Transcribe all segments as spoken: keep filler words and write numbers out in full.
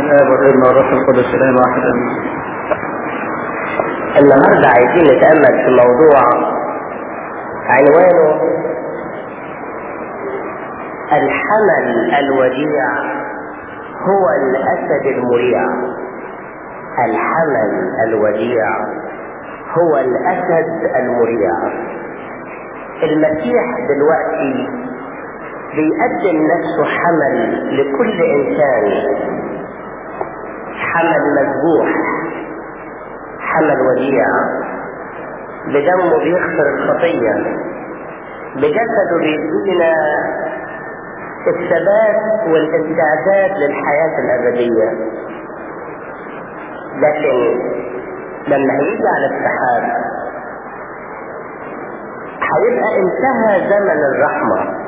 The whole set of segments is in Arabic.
الآب والابن والروح القدس الآن واحد آمين. النهارده عايزين نتأمل في موضوع عنوانه الحمل الوديع هو الأسد المريع. الحمل الوديع هو الأسد المريع. المسيح دلوقتي بيقدم نفسه حمل لكل إنسان، حمل مذبوح، حمل وديع، بدمه بيغفر الخطية، بجسده بيدينا الثبات والاستعداد للحياة الأبدية. لكن لما هيجي على السحاب هيبقى انتهى زمن الرحمة،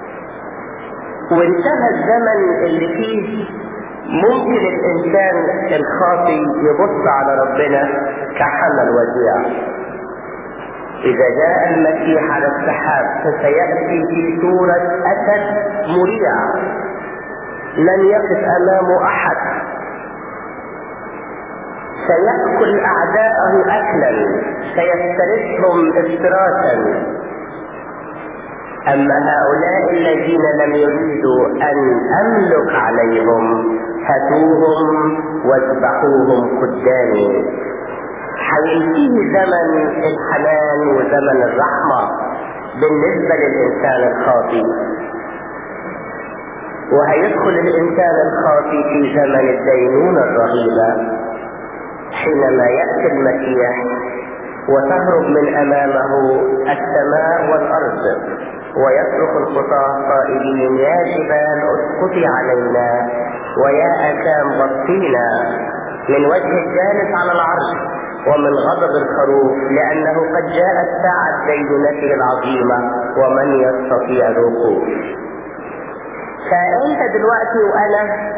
وانتهى الزمن اللي فيه ممكن الإنسان الخاطئ يبص على ربنا كحمل وديع. إذا جاء المسيح على السحاب فسيأتي في صورة أسد مريع لن يقف أمامه أحد، سيأكل أعداءه أكلا، سيفترسهم افتراسا. أما هؤلاء الذين لم يريدوا أن أملك عليهم هاتوهم واذبحوهم قدامي. حينتهي زمن الحنان وزمن الرحمة بالنسبة للإنسان الخاطئ، وهيدخل الإنسان الخاطئ في زمن الدينونة الرهيبة حينما يأتي المسيح وتهرب من أمامه السماء والأرض، ويصرخ الخطاة قائلين يا جبال اسقطي علينا ويا أكام غطينا من وجه الجالس على العرش ومن غضب الخروف، لأنه قد جاءت ساعة دينونته العظيمة ومن يستطيع الوقوف. فأنت دلوقتي وأنا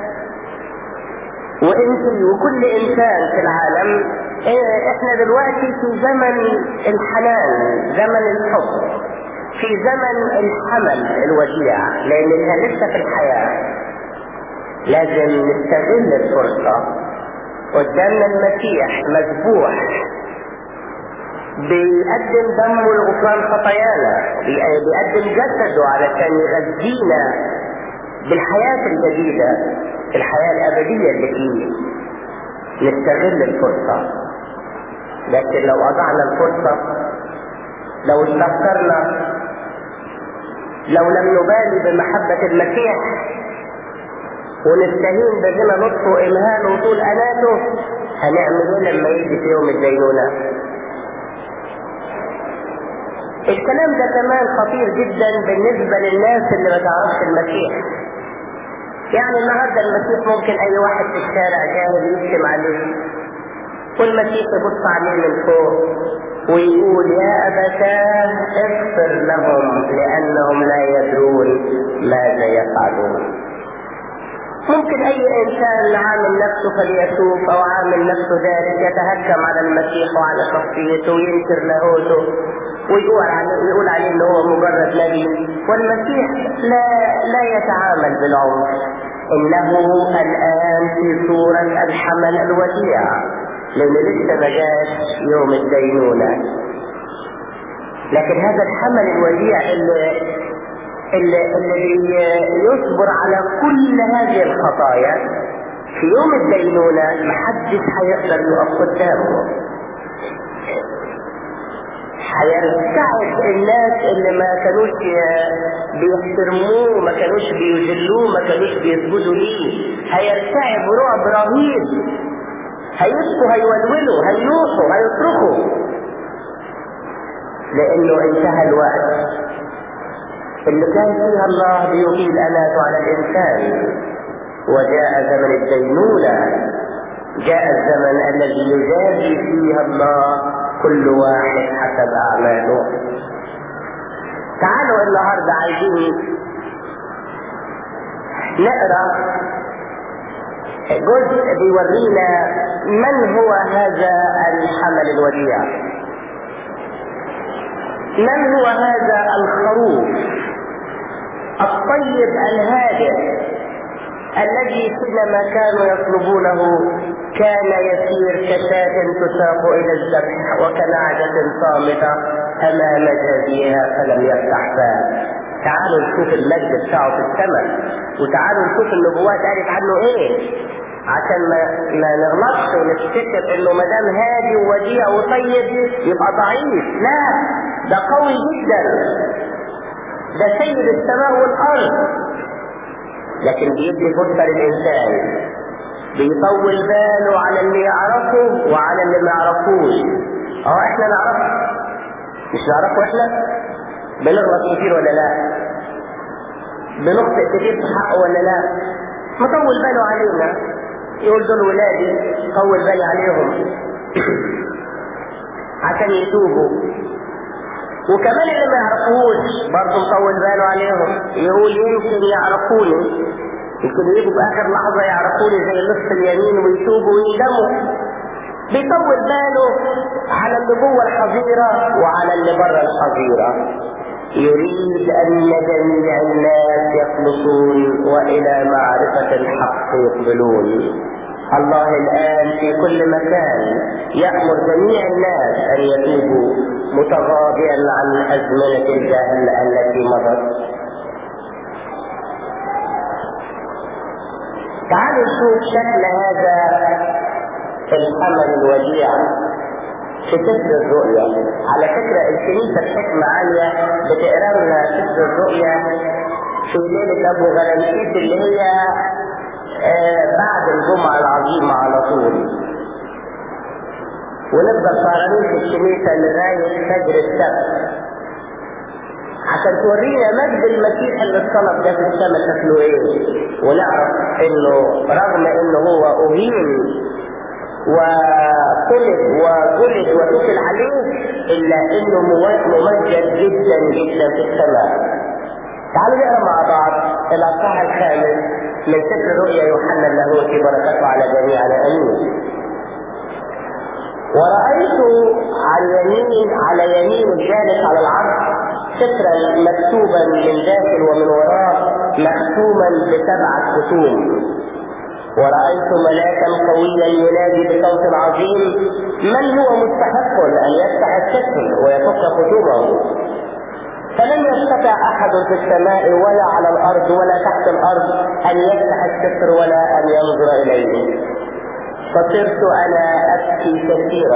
وانت وكل إنسان في العالم احنا دلوقتي في زمن الحنان، زمن الحب، في زمن الحمل الوديع، لأننا لسه في الحياة. لازم نستغل الفرصة. قدامنا المسيح مذبوح بيقدم دمه لغفران خطايانا، بيقدم جسده علشان يغذينا بالحياة الجديدة، الحياة الأبدية اللي فيه. نستغل الفرصة. لكن لو أضعنا الفرصة، لو استهترنا، لو لم نبالي بمحبة المسيح ونستهين بغنى لطفه وإمهاله وطول أناته، هنعمل ايه لما يجي في يوم الدينونة؟ الكلام ده كمان خطير جدا بالنسبة للناس اللي ما تعرفش المسيح. يعني النهارده المسيح ممكن أي واحد في الشارع جاهل يشتم عليه، والمسيح يبص عليه من فوق ويقول يا أبتاه اغفر لهم لأنهم لا يدرون ماذا يفعلون. ممكن أي إنسان عامل نفسه فليتوب أو عامل نفسه ذلك يتهكم على المسيح وعلى شخصيته وينكر لاهوته ويقول عليه يقول عليه إنه هو مجرد نبي، والمسيح لا لا يتعامل بالعنف. إنه الآن في صورة الحمل الوديع، لأن لسه ما جاش يوم الدينونة. لكن هذا الحمل الوديع اللي اللي, اللي يصبر على كل هذه الخطايا في يوم الدينونة محدش هيقدر يقف قدامه. هيرتعب الناس اللي ما كانوش بيحترموه، ما كانوش بيجلوه، ما كانوش بيسجدوا ليه. هيرتعب رعب رهيب، هيبكوا، هيولولوا، هينوحوا، هيصرخوا، لانه انتهى الوقت اللي كان فيها الله بيقيل أناته على الإنسان، وجاء زمن الدينونة، جاء الزمن الذي يجازي فيها الله كل واحد حسب أعماله. تعالوا النهاردة عايزين نقرأ جزء بيورينا من هو هذا الحمل الوديع، من هو هذا الخروف الطيب الهادئ الذي حينما كانوا يطلبونه كان يسير كشاة تساق إلى الذبح وكنعجة صامتة أمام جازيها فلم يفتح فاه. تعالوا نشوف المجد بتاعه في السماء، وتعالوا نشوف النبوات قالت عنه ايه، عشان ما ما نغلطش ونفتكر انه ما دام هادي ووديع وطيب يبقى ضعيف. لا، ده قوي جدا، ده سيد السماء والارض، لكن بيدي فرصه للانسان، بيطول باله على اللي يعرفه وعلى اللي ما يعرفوش. اه احنا نعرفه، مش نعرفه احنا؟ بنغلط كتير ولا لا؟ بنخطئ كتير في حقه ولا لا؟ مطول باله علينا، يقول دول ولادي طول بالي عليهم عشان يتوبوا. وكمان اللي ما يعرفوش برضه مطول باله عليهم، يقول يمكن يعرفوني، يمكن يجوا باخر لحظه يعرفوني زي نصف اليمين ويتوبوا ويندموا. بيطول باله على اللي جوه الحظيره وعلى اللي بره الحظيره. يريد ان جميع الناس يخلصون والى معرفه الحق يقبلون. الله الان في كل مكان يامر جميع الناس ان يتوبوا متغاضيا عن ازمنه الجهل التي مضت. تعالوا نشوف شكل هذا الحمل الوديع في سفر الرؤيا. على فكرة الكنيسة بحكمة عالية بتقرا لنا سفر الرؤيا في ليلة أبو غلامسيس اللي هي آه بعد الجمعة العظيمة على طول، ونفضل سهرانين في الكنيسة لغاية فجر السبت عشان تورينا مجد المسيح اللي اتصلب ده في السماء شكله ايه، ونعرف انه رغم انه هو اهين وطلب وجلد وتكل عليه الا انه ممجد جدا جدا في السماء. تعالوا نقرا مع بعض الاصحاح الخامس من سفر رؤيا يوحنا اللاهوتي بركاته على جميعنا امين. ورأيت على يمين على يمين الجالس على العرش سفرا مكتوبا من داخل ومن وراء مختوما بسبعة ختوم. ورأيت ملاكا قويا ينادي بصوت عظيم: من هو مستحق ان يفتح السفر ويفك ختومه؟ فلم يستطع احد في السماء ولا على الارض ولا تحت الارض ان يفتح السفر ولا ان ينظر اليه. فصرت انا ابكي كثيرا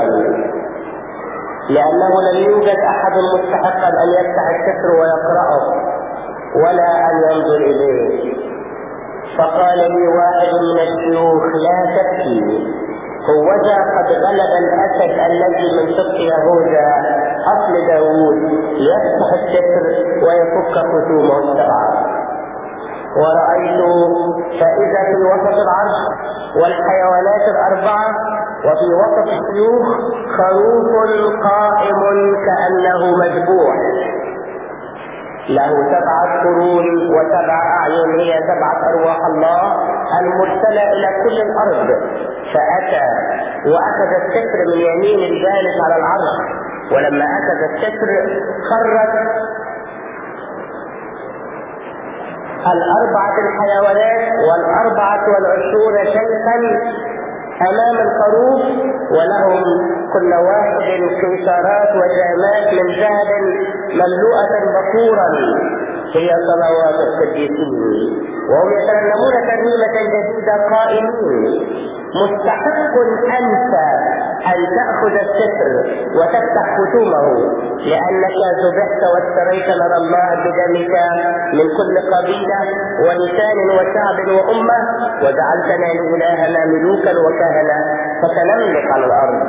لانه لم يوجد احد مستحقا ان يفتح السفر ويقرأه ولا ان ينظر اليه. فقال لي واحد من الشيوخ: لا تبكي، هوذا قد غلب الاسد الذي من سبط يهوذا اصل داوود يفتح السفر ويفك ختومه السبعه. ورأيت فإذا في وسط العرش والحيوانات الأربعة وفي وسط الشيوخ خروف قائم كأنه مذبوح، له سبعة قرون وسبع أعين، هي سبعة أرواح الله المرسلة إلى كل الأرض. فأتى وأخذ السفر من يمين الجالس على العرش، ولما أخذ السفر خرج الأربعة الحيوانات والأربعة والعشرون شيخا أمام الخروف، ولهم كل واحد قيثارات وجامات من ذهب مملوءة بخورا هي صلوات القديسين، وهم يترنمون ترنيمة جديدة قائلين: مستحق أنت أن تأخذ السفر وتفتح ختومه، لأنك ذبحت واشتريت لنا الله بدمك من كل قبيلة ولسان وشعب وأمة، وجعلتنا لإلهنا ملوكا وكهنة فتنملك على الأرض.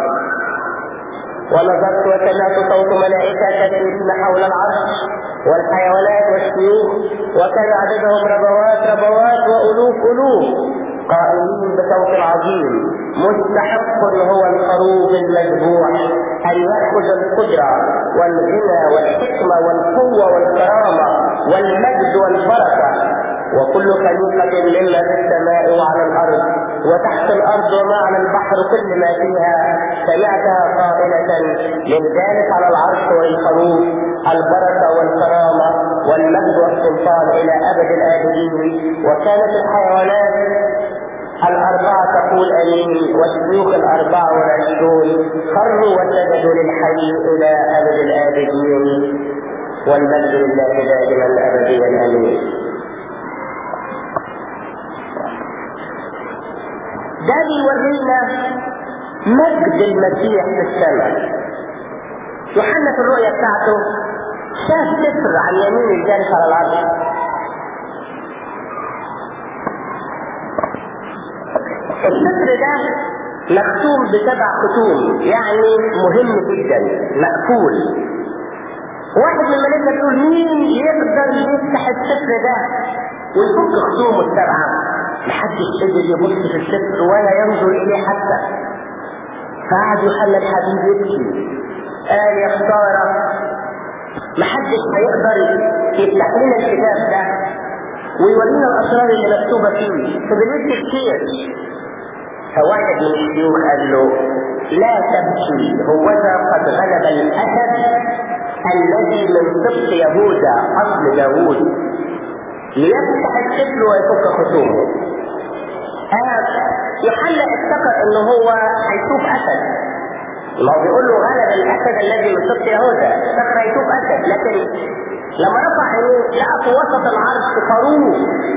ونظرت وسمعت صوت ملائكة كثيرين حول العرش والحيوانات والشيوخ، وكان عددهم ربوات ربوات وألوف ألوف، قائلين بصوت عظيم: مستحق هو الخروف المذبوح ان ياخذ القدره والغنى والحكمه والقوه والكرامه والمجد والبركه، وكل خليقة مما في السماء وعلى الأرض وتحت الأرض وما على البحر كل ما فيها سمعتها قائلة للجالس على العرش والخروف البركة والكرامة والمجد والسلطان إلى أبد الآبدين. وكانت الحيوانات الأربعة تقول آمين، والشيوخ الأربعة والعشرون خروا وسجدوا للحي إلى أبد الآبدين، والمجد لله دائما أبديا آمين. ده بيورينا مجد المسيح في السماء. يوحنا في الرؤيا بتاعته شاف سفر عن يمين الجالس على العرش. السفر ده مختوم بسبع ختوم، يعني مهم جدا، مقفول. واحد من الملائكة بيقول مين يقدر يفتح السفر ده ويفك ختومه السبعة؟ محدش قدر يبص في السفر ولا ينظر اليه حتى. فقعد يوحنا الحبيب يبكي، قال يا خسارة محدش هيقدر يفتح لنا الكتاب ده ويورينا الاسرار اللي مكتوبة فيه، فبنبكي كتير. فواحد من الشيوخ قال له لا تبكي، هوذا قد غلب الاسد الذي من سبط يهوذا اصل داوود ليفتح السفر ويفك ختومه. آه يوحنا افتكر انه هو هيشوف اسد، ما هو بيقول له غلب الاسد الذي من سبط يهوذا، افتكر هيشوف اسد، لكن لما رفع عينيه لقى في وسط العرش خروف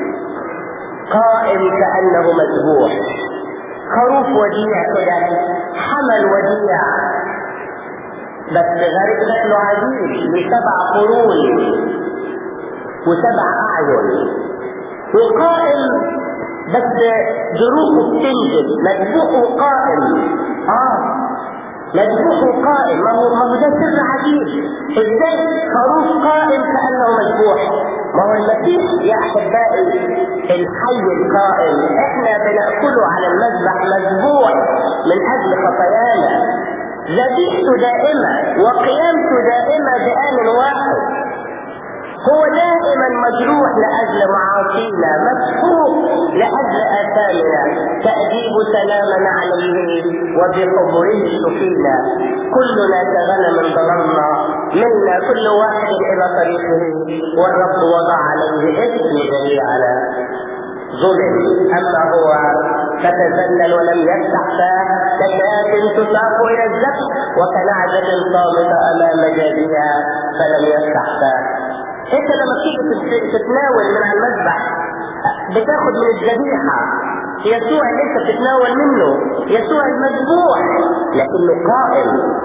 قائم كانه مذبوح. خروف وديع كده، حمل وديع، بس غريب شكله عجيب، بسبع قرون وسبع اعين، وقائم بس جروحه بتنزل، مذبوحه قائم. اه مذبوحه قائم، ما هو ما هو ده سر عجيب. ازاي خروف قائم كانه مذبوح؟ ما هو المسيح يا احبائي الحي القائم، احنا بناكله على المذبح مذبوح من اجل خطايانا، ذبيحته دائمه وقيامته دائمه بآن واحد. هو دائما مجروح لاجل معاصينا، مسحوق لاجل اثامنا، تأديب سلامنا عليه وبقبره شفينا. كلنا كغنم ضللنا، منا كل واحد الى طريقه، والرب وضع عليه اسم جميعنا. ظلم اما هو فتذلل ولم يفتح فاه، كشاة تساق الى الذبح وكنعجة صامتة امام جابها فلم يفتح فاه. انت لما تيجي تتناول من على المذبح بتاخد من الذبيحه يسوع اللي انت بتتناول منه، يسوع المذبوح لكنه قائم.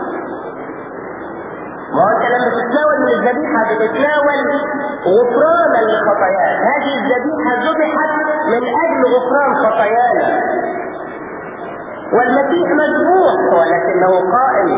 ما هو انت لما تتناول من الذبيحه بتتناول غفرانا لخطاياك، هذه الذبيحه ذبحت من اجل غفران خطايانا، والمسيح مذبوح ولكنه قائم.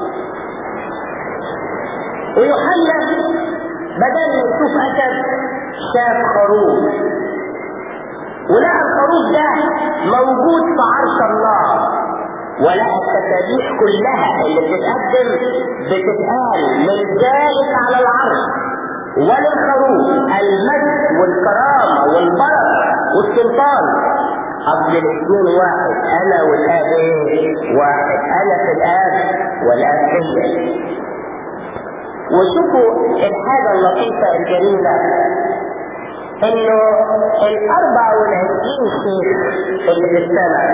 ويوحنا بدل ما يشوف اسد شاف خروف، ولقى الخروف ده موجود في عرش الله، ولقى التسابيح كلها اللي بتتقدم بتتقال للجالس على العرش وللخروف المجد والكرامه والبركه والسلطان. اصل الاثنين واحد، انا والاب واحد، انا في الاب والاب فيا. وشوفوا الحاجة اللطيفة الجميلة انه الاربع والعشرين شيخ اللي في السماء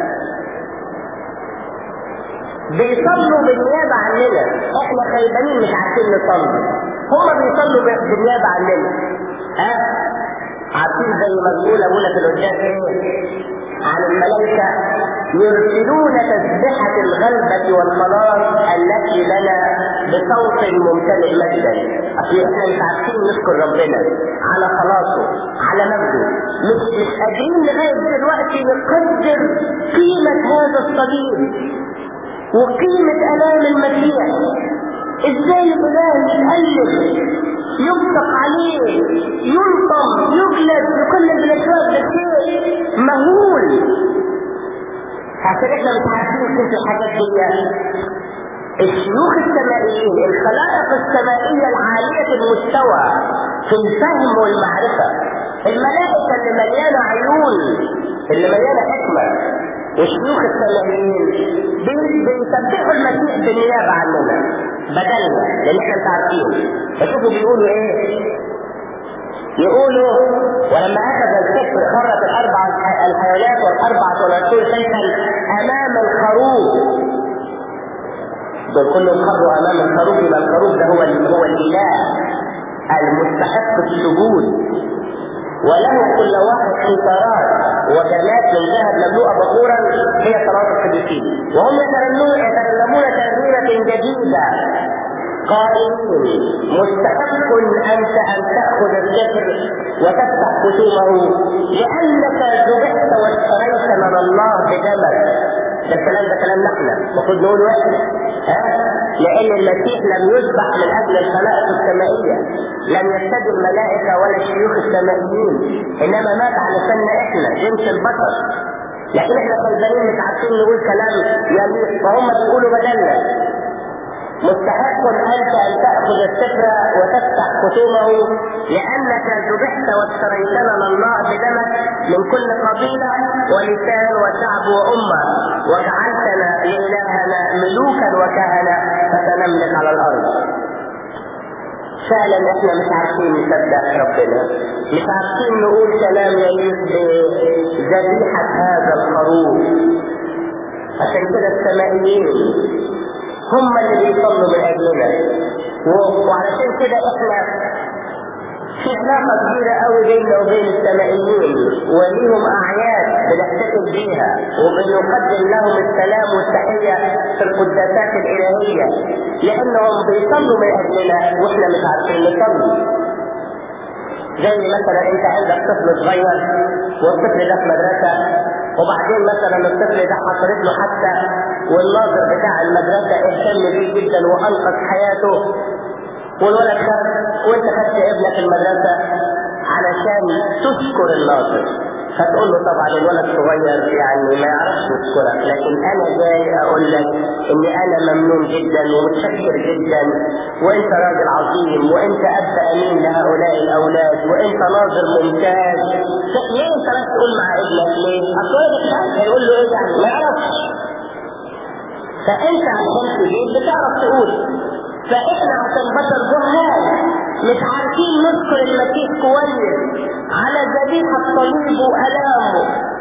بيصلوا بالنيابة عننا، احنا خيبانين مش عارفين نصلي، هم بيصلوا بالنيابة عننا. ها أه؟ عارفين زي ما بيقول ابونا في القداس ايه عن الملائكة؟ يرسلون تسبحة الغلبة والخلاص التي لنا بصوت ممتلئ مجدا. اصل احنا مش عارفين نشكر ربنا على خلاصه على مجده، مش مش قادرين لغاية دلوقتي نقدر قيمة هذا الصليب وقيمة آلام المسيح. ازاي الاله يتألف يبصق عليه ينطم يجلد يقلب بالاشواك، ده شيء مهول. عشان احنا مش عارفين كيف الحاجات دي الشيوخ السمائيين، الخلائق السمائية العالية المستوى في الفهم والمعرفة، الملائكة اللي مليانة عيون، اللي مليانة حكمة، والشيوخ السمائيين بيسبحوا المسيح بالنيابة عننا بدلنا، لان احنا مش عارفين. فشوفوا بيقولوا ايه؟ يقولوا ولما اخذ الكفر خرج الاربع الحيوانات والاربعة والعشرون سيفا امام الخروف. دول كلهم خروا امام الخروف، يبقى الخروف ده هو هو الاله المستحق السجود، وله كل واحد قيثارات وجنات من ذهب مملوءه بخورا هي صلاه القديسين، وهم يترنمون يترنمون ترنيمه جديده قائلين مستحق انت ان تاخذ الذكر وتفتح ختومه لانك ذبحت واشتريت من الله بدمك. ده الكلام ده كلام نحن المفروض نقوله احنا، ها؟ لان المسيح لم يذبح من اجل الخلائق السمائيه، لم يفتدي الملائكه ولا الشيوخ السمائيين، انما مات علشاننا احنا جنس البشر. لكن احنا كالبنين مش عارفين نقول كلام يليق، فهم بيقولوا بدلنا مستحق انت ان تاخذ السفر وتفتح ختومه لانك ذبحت واشتريتنا من الله بدمك من كل قبيله ولسان وشعب وامه وجعلتنا لالهنا ملوكا وكهنه فتنملك على الارض. فعلا احنا مش عارفين نصدق ربنا، مش عارفين نقول كلام يليق بذبيحه هذا الخروف. عشان كده السمائيين هم اللي بيصلوا من اجلنا، وعلشان كده احنا في علاقه كبيره قوي بيننا وبين السمائيين، وليهم اعياد بنحتفل بيها وبنقدم لهم السلام والتحيه في القداسات الالهيه، لانهم بيصلوا من اجلنا واحنا مش عارفين نصلي. زي مثلا انت عندك طفل صغير والطفل ده في مدرسه، وبعدين مثلا الطفل ده حصلت له حادثه والناظر بتاع المدرسه اهتم بيه جدا وانقذ حياته، والولد خد وانت خدت ابنك المدرسه علشان تشكر الناظر، فتقول له طبعا الولد صغير يعني ما يعرفش يشكرك، لكن انا جاي اقول لك اني انا ممنون جدا ومتشكر جدا، وانت راجل عظيم، وانت اب امين لهؤلاء الاولاد، وانت ناظر ممتاز. ليه انت بس تقول مع ابنك ليه؟ اصل ابنك هيقول له ايه يعني؟ ما يعرفش. فانت عشان تجيب بتعرف تقول. فاحنا عشان بشر جهال مش عارفين نذكر المسيح كويس على ذبيحة صليبه وألامه،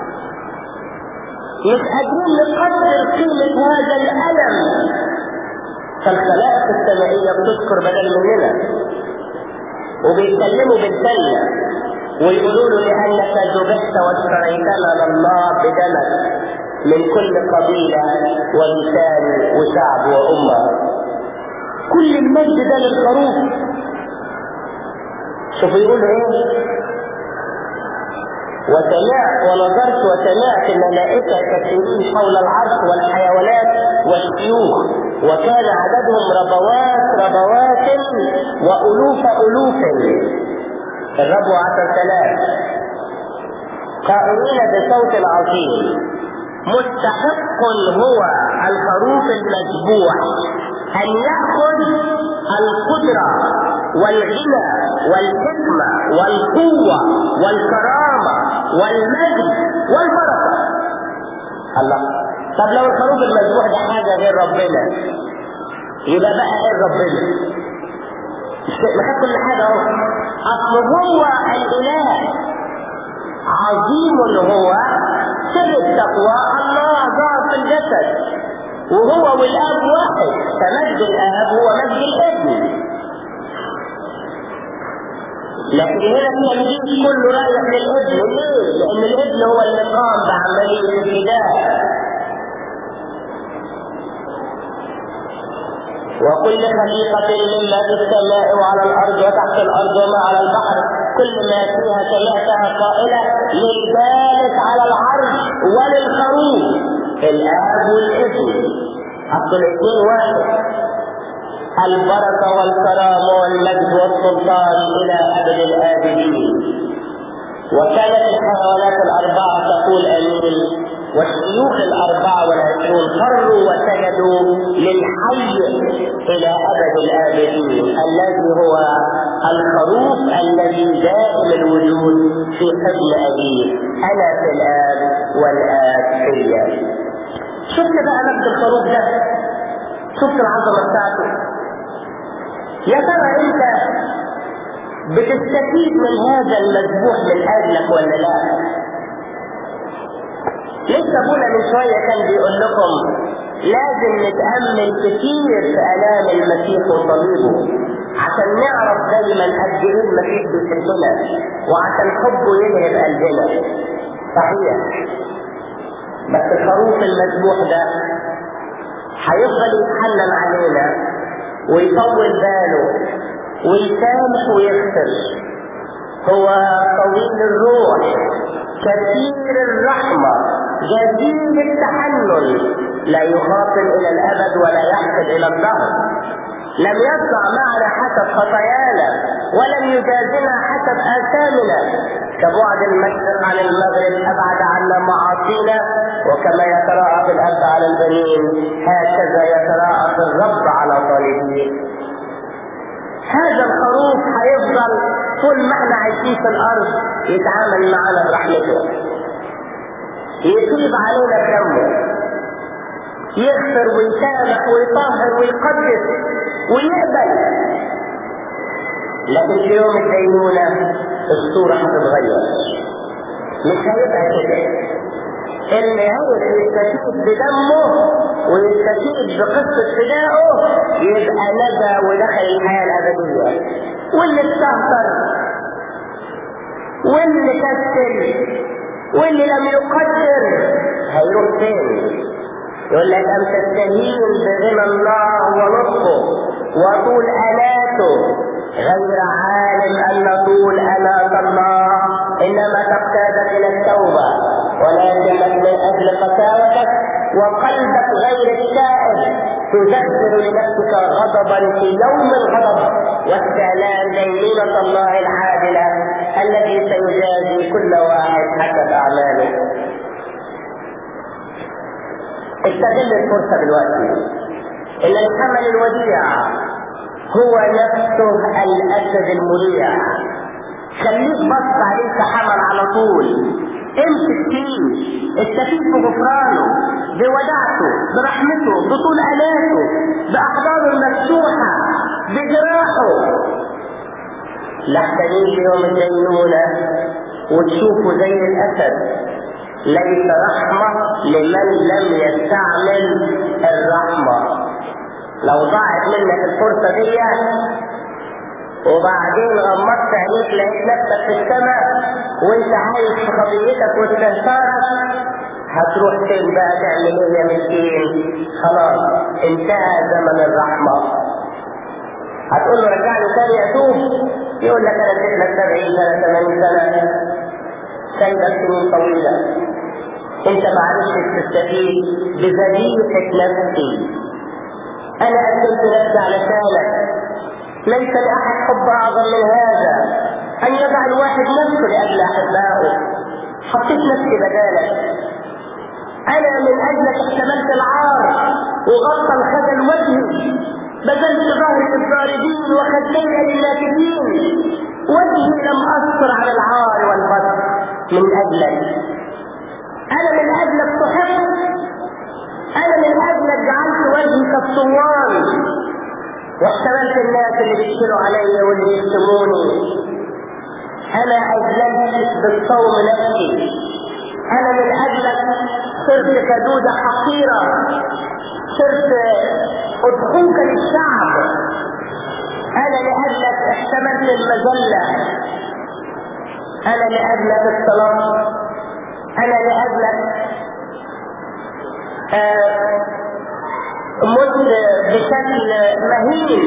مش قادرين نقدر قيمة هذا الألم. فالخلائق السمائية بتذكر بدل مننا وبيتكلموا بالدنيا ويقولوا له لأنك ذبحت واشتريتنا لله بدمك من كل قبيلة ولسان وشعب وأمة. كل المجد ده للخروف. شوفوا يقولوا ايه؟ وسمعت ونظرت وسمعت الملائكة كثيرين حول العرش والحيوانات والشيوخ، وكان عددهم ربوات ربوات وألوف ألوف، الربو عشر ثلاث، قائلين بصوت عظيم مستحق هو الخروف المذبوح أن يأخذ القدرة والغنى والحكمة والقوة والكرامة والمجد والبركة. الله، طب لو الخروف المذبوح ده حاجة غير ربنا يبقى بقى غير ربنا؟ ما كان كل حاجة اهو. أصل هو الإله عظيم، هو سر التقوى الله ظهر في الجسد، وهو والآب واحد، فمجد الآب هو مجد الابن. لكن هنا التمجيد كله رايح للابن. ليه؟ لأن الابن هو اللي قام بعملية الفداء. وكل خليقة مما في السماء وعلى الأرض وتحت الأرض وما على البحر كل ما فيها سمعتها قائلة للجالس على العرش وللخروف الآب والابن، أصل الاثنين واحد، البركة والكرامة والمجد والسلطان إلى أبد الآبدين. وكانت الحيوانات الأربعة تقول آمين والشيوخ الأربعة والعشرون خروا وسجدوا للحي إلى أبد الآبدين الذي هو الخروف الذي دائم الوجود في حضن أبيه، أنا في الآب والآب فيا. شفت بقى نفس الخروف ده؟ شفت العظمة بتاعته؟ يا ترى أنت بتستفيد من هذا المذبوح من أجلك ولا لا؟ لسه ابونا من شويه كان بيقول لكم لازم نتامل كتير في الام المسيح وصليبه عشان نعرف دايما قد ايه المسيح بيحبنا وعشان حبه يلهب قلبنا. صحيح، بس الخروف المذبوح ده هيفضل يتحنن علينا ويطول باله ويسامح ويغفر. هو طويل الروح كثير الرحمة جزيل التحنن، لا يخاطب إلى الأبد ولا يحسد إلى الدهر. لم يصنع معنا حسب خطايانا ولم يجازنا حسب آثامنا. كبعد المشرق عن المغرب أبعد عنا معاصينا، وكما يتراءى الأب على البنين هكذا يتراءى الرب على طالبيه. هذا الخروف هيفضل طول ما احنا عايشين في الارض يتعامل معنا برحمته، يطيب علينا بدمه، يغفر ويسامح ويطهر ويقدس ويقبل. لكن في يوم الدينونة الصورة هتتغير، مش هيبقى كده. اللي هو يستفيد بدمه ويستفيد بقصة فدائه يبقى نجا ودخل الحياة الأبدية. واللي استهتر واللي كسل واللي لم يقدر هيروح فين؟ يقول لك أم تستهين بغنى الله ولطفه وطول آلاته غير عالم أن طول آلات الله إنما تقتادك إلى التوبة، ولكنك من أجل قساوتك وقلبك غير التائب تدبر لنفسك غضبا في يوم الغضب واستعلان دينونة الله العادلة الذي سيجازي كل واحد حسب أعماله. استغل الفرصة دلوقتي إن الحمل الوديع هو نفسه الأسد المريع. خليك بص عليك حمل على طول، امسك فيه، استفيد بغفرانه بوداعته برحمته بطول آلاته بأحضانه المفتوحة بجراحه. لحتى يجي يوم الدينونة وتشوفه زي الأسد. ليس رحمة لمن لم يستعمل الرحمة. لو ضاعت منك الفرصة دي وبعدين غمضت عينيك لقيت نفسك في السماء وانت عايش في خطيتك واستهتارك، هتروح فين بقى تعمل ايه يا مسكين؟ خلاص انتهى زمن الرحمة. هتقول له رجعني تاني اتوب، يقول لك انا اديت لك سبعين سنة ثمانين سنة سايبك سنين طويلة، انت ما عرفتش تستفيد بذبيحة نفسي. انا قدمت نفسي علشانك، ليس لأحد حب أعظم من هذا أن يضع الواحد نفسه لأجل أحبائه. حطيت نفسي بدالك، أنا من أجلك احتملت العار وغطى الخجل وجهي، بذلت ظهري للضاربين وخدي للناكبين، وجهي لم أصبر على العار والبطر من أجلك. أنا من أجلك صحبت، أنا من أجلك جعلت وجهي كالصوان واحتملت الناس اللي بيشكلوا علي واللي يشتموني. انا اجللت بالصوم نفسي، انا من اجلك صرت كدودة حقيرة، صرت اضحوك للشعب، انا لاجلك احتملت المذلة، انا لاجلك الصلاة، انا لاجلك آه مت بشكل مهين.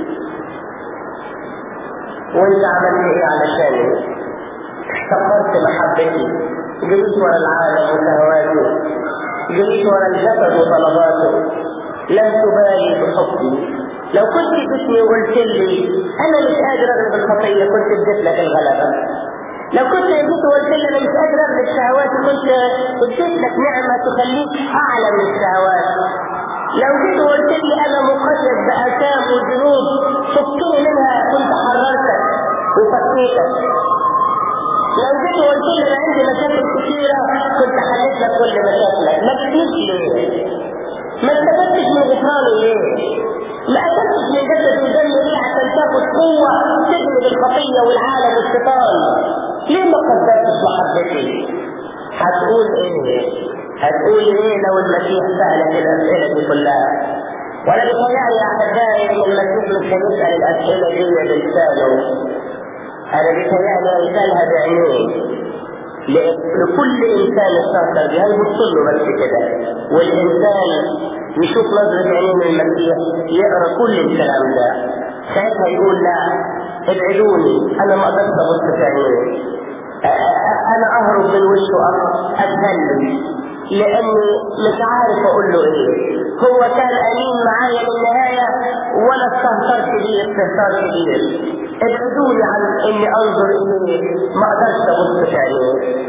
وانت عملت ايه علشاني؟ احتقرت محبتي، جريت ورا العالم وشهواته، جريت ورا الجسد وطلباته، لم تبالي بحبي. لو كنت جسمي وقلت لي انا مش قادر اغلب الخطيه كنت اديت لك الغلبه، لو كنت جيت وقلت لي انا مش قادر اغلب شهواتي كنت اديت لك نعمه تخليك اعلى من الشهوات. لو جيت وقلت لي انا مقيد باثام وذنوب فكني منها كنت حررتك وفكيتك. لو جيت وقلت لي انا عندي مشاكل كثيره كنت حليت لك كل مشاكلك. ما بتجيش ليه؟ ما استفدتش من غفراني ليه؟ ما اكلتش من جسد ودم ليه عشان تاخد قوه تغلب الخطيه والعالم والشيطان؟ ليه ما قدرتش محبتي؟ هتقول ايه؟ هتقول ايه لو المسيح سألك الاسئله دي كلها؟ ولا بيتهيألي يا احبائي ان المسيح مش هيسأل الاسئله دي بلسانه. انا بيتهيألي هيسألها بعينيه. لكل انسان استهتر بها يبص له بس كده، والانسان يشوف نظرة عينين المسيح يقرا كل الكلام ده، ساعتها يقول لا ابعدوني انا ما اقدرش ابص في عينيه، انا اهرب من وشه اتهلم لاني مش عارف اقول له ايه. هو كان امين معايا للنهايه ولا استهترت بيه استهتار كبير. ابعدوني عن اني انظر اليه، ما اقدرش ابص في عينيه.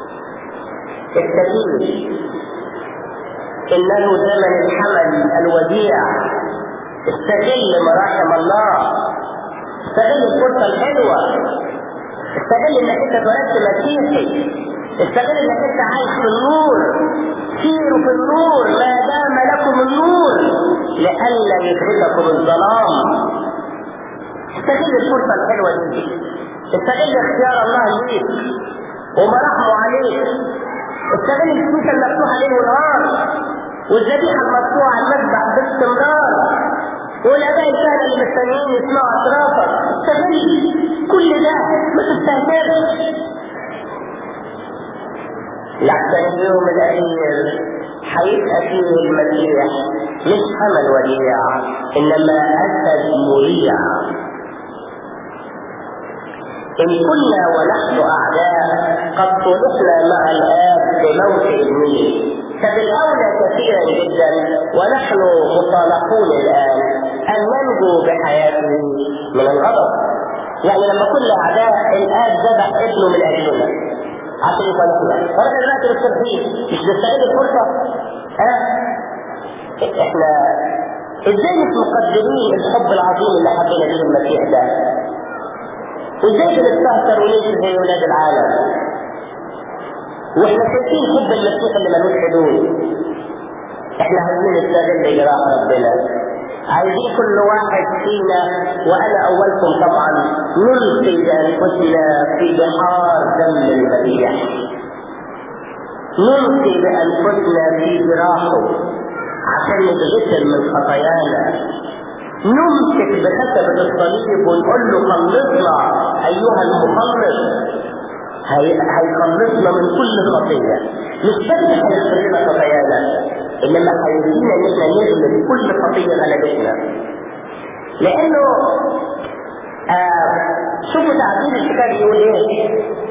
التكليف انه زمن الحمل الوديع. استغل مراحم الله، استغل الفرصه الحلوه، استغل انك انت اتولدت مسيحي، استغل انك انت عايش في النور. سيروا في النور ما دام لكم النور لئلا يدرككم الظلام. استغل الفرصه الحلوه دي، استغل اختيار الله ليك ومراحمه عليك، استغل الكنيسه المفتوحه ليل ونهار والذبيحه المقطوعه على المذبح باستمرار والاباء الكهنه اللي مستنيين يسمعوا اطرافك. استغل كل ده، ما تستهترش. لحسن اليوم الاخير هيبقى فيه المسيح مش حمل وديع انما اسد مريع. إن كنا ونحن أعداء قد صلحنا مع الآب بموت ابنه، فبالأولى كثيرا جدا ونحن مصالحون الآن أن ننجو بحياته من الغضب. يعني لما كنا أعداء الآب ذبح ابنه من أجلنا عشان يصالحنا، ولكن دلوقتي بالترتيب مش نستغل الفرصة؟ ها؟ إحنا إزاي مش مقدرين الحب العظيم اللي حبينا به المسيح ده؟ وازاي بنستهتر ونمشي زي ولاد العالم واحنا شايفين حب المسيح اللي ملوش حدود؟ احنا عايزين نستغل جراح ربنا، عايزين كل واحد فينا وانا اولكم طبعا نلقي بانفسنا في بحار دم المسيح، نلقي بانفسنا في جراحه عشان نتغسل من خطايانا، نمسك بخشبة الصليب ونقول له خلصنا ايها المخلص. هيخلصنا من كل خطية، مش بس هيغفر لنا خطايانا انما هيدينا ان احنا نغلب كل خطية غلبتنا. لانه آه شوفوا تعبير الكتاب يقول ايه؟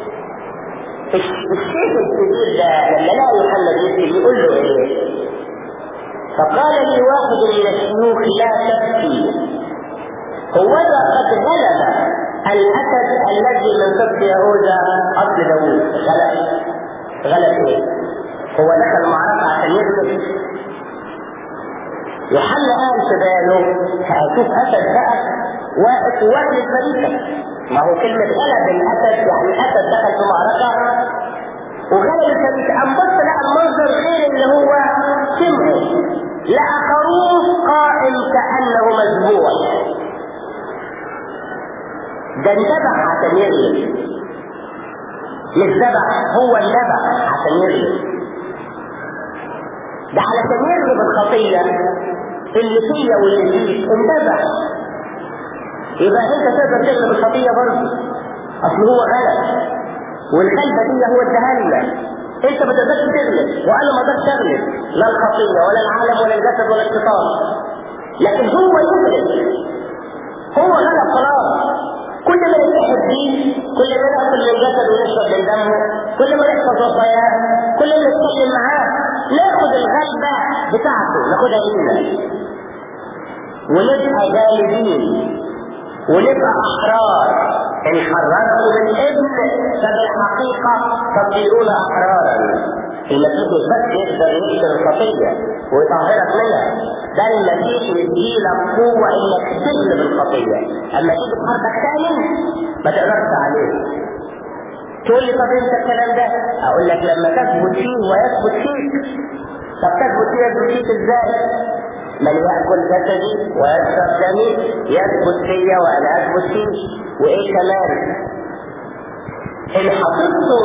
الشيخ الكبير ده لما لقى يوحنا بيكتب يقول له ايه؟ فقال لي واحد من الشيوخ لا تبكي، هوذا قد غلب الاسد الذي من سبط يهوذا اصل داوود. غلب غلب ايه؟ هو دخل معركه عشان يغلب؟ يوحنا قال في باله هشوف اسد بقى واقف وواجه الفريسه. ما هو كلمه غلب الاسد يعني الاسد دخل في معركه وغلب الفريسه. قام بص لقى المنظر غير اللي هو سمعه، لقى خروف قائم كأنه مذبوح. ده انذبح عشان يغلب، مش ذبح، هو انذبح عشان يغلب. ده علشان يغلب الخطية اللي فيا واللي فيك انذبح. يبقى انت تقدر تغلب الخطية برضه، اصل هو غلب والغلبة دي هو اداها. انت ما تقدرش تغلب وانا ما اقدرش اغلب لا الخطيه ولا العالم ولا الجسد ولا الشيطان، لكن هو يغلب، هو غلب خلاص. كل ما نتحد بيه، كل ما ناكل من جسد ونشرب من دمه، كل ما نحفظ وصاياه، كل ما نتكلم معاه ناخد الغلبه بتاعته ناخدها لينا ونبقى غالبين. ونبقى احرار. ان حررتم الابن فبالحقيقه تصيرون احرارا. المسيح مش بس يقدر يكسر الخطيه ويطهرك منها، ده المسيح يديلك قوه انك تغلب الخطيه. اما تيجي تحرك تاني ما تقدرش عليه. تقول لي طب انت الكلام ده؟ اقول لك لما تثبت فيه ويثبت فيك. طب تثبت فيه يثبت فيك ازاي؟ من يأكل جسدي ويشرب دمي يثبت فيا وانا اثبت فيه. وايه كمان؟ ان حفظتم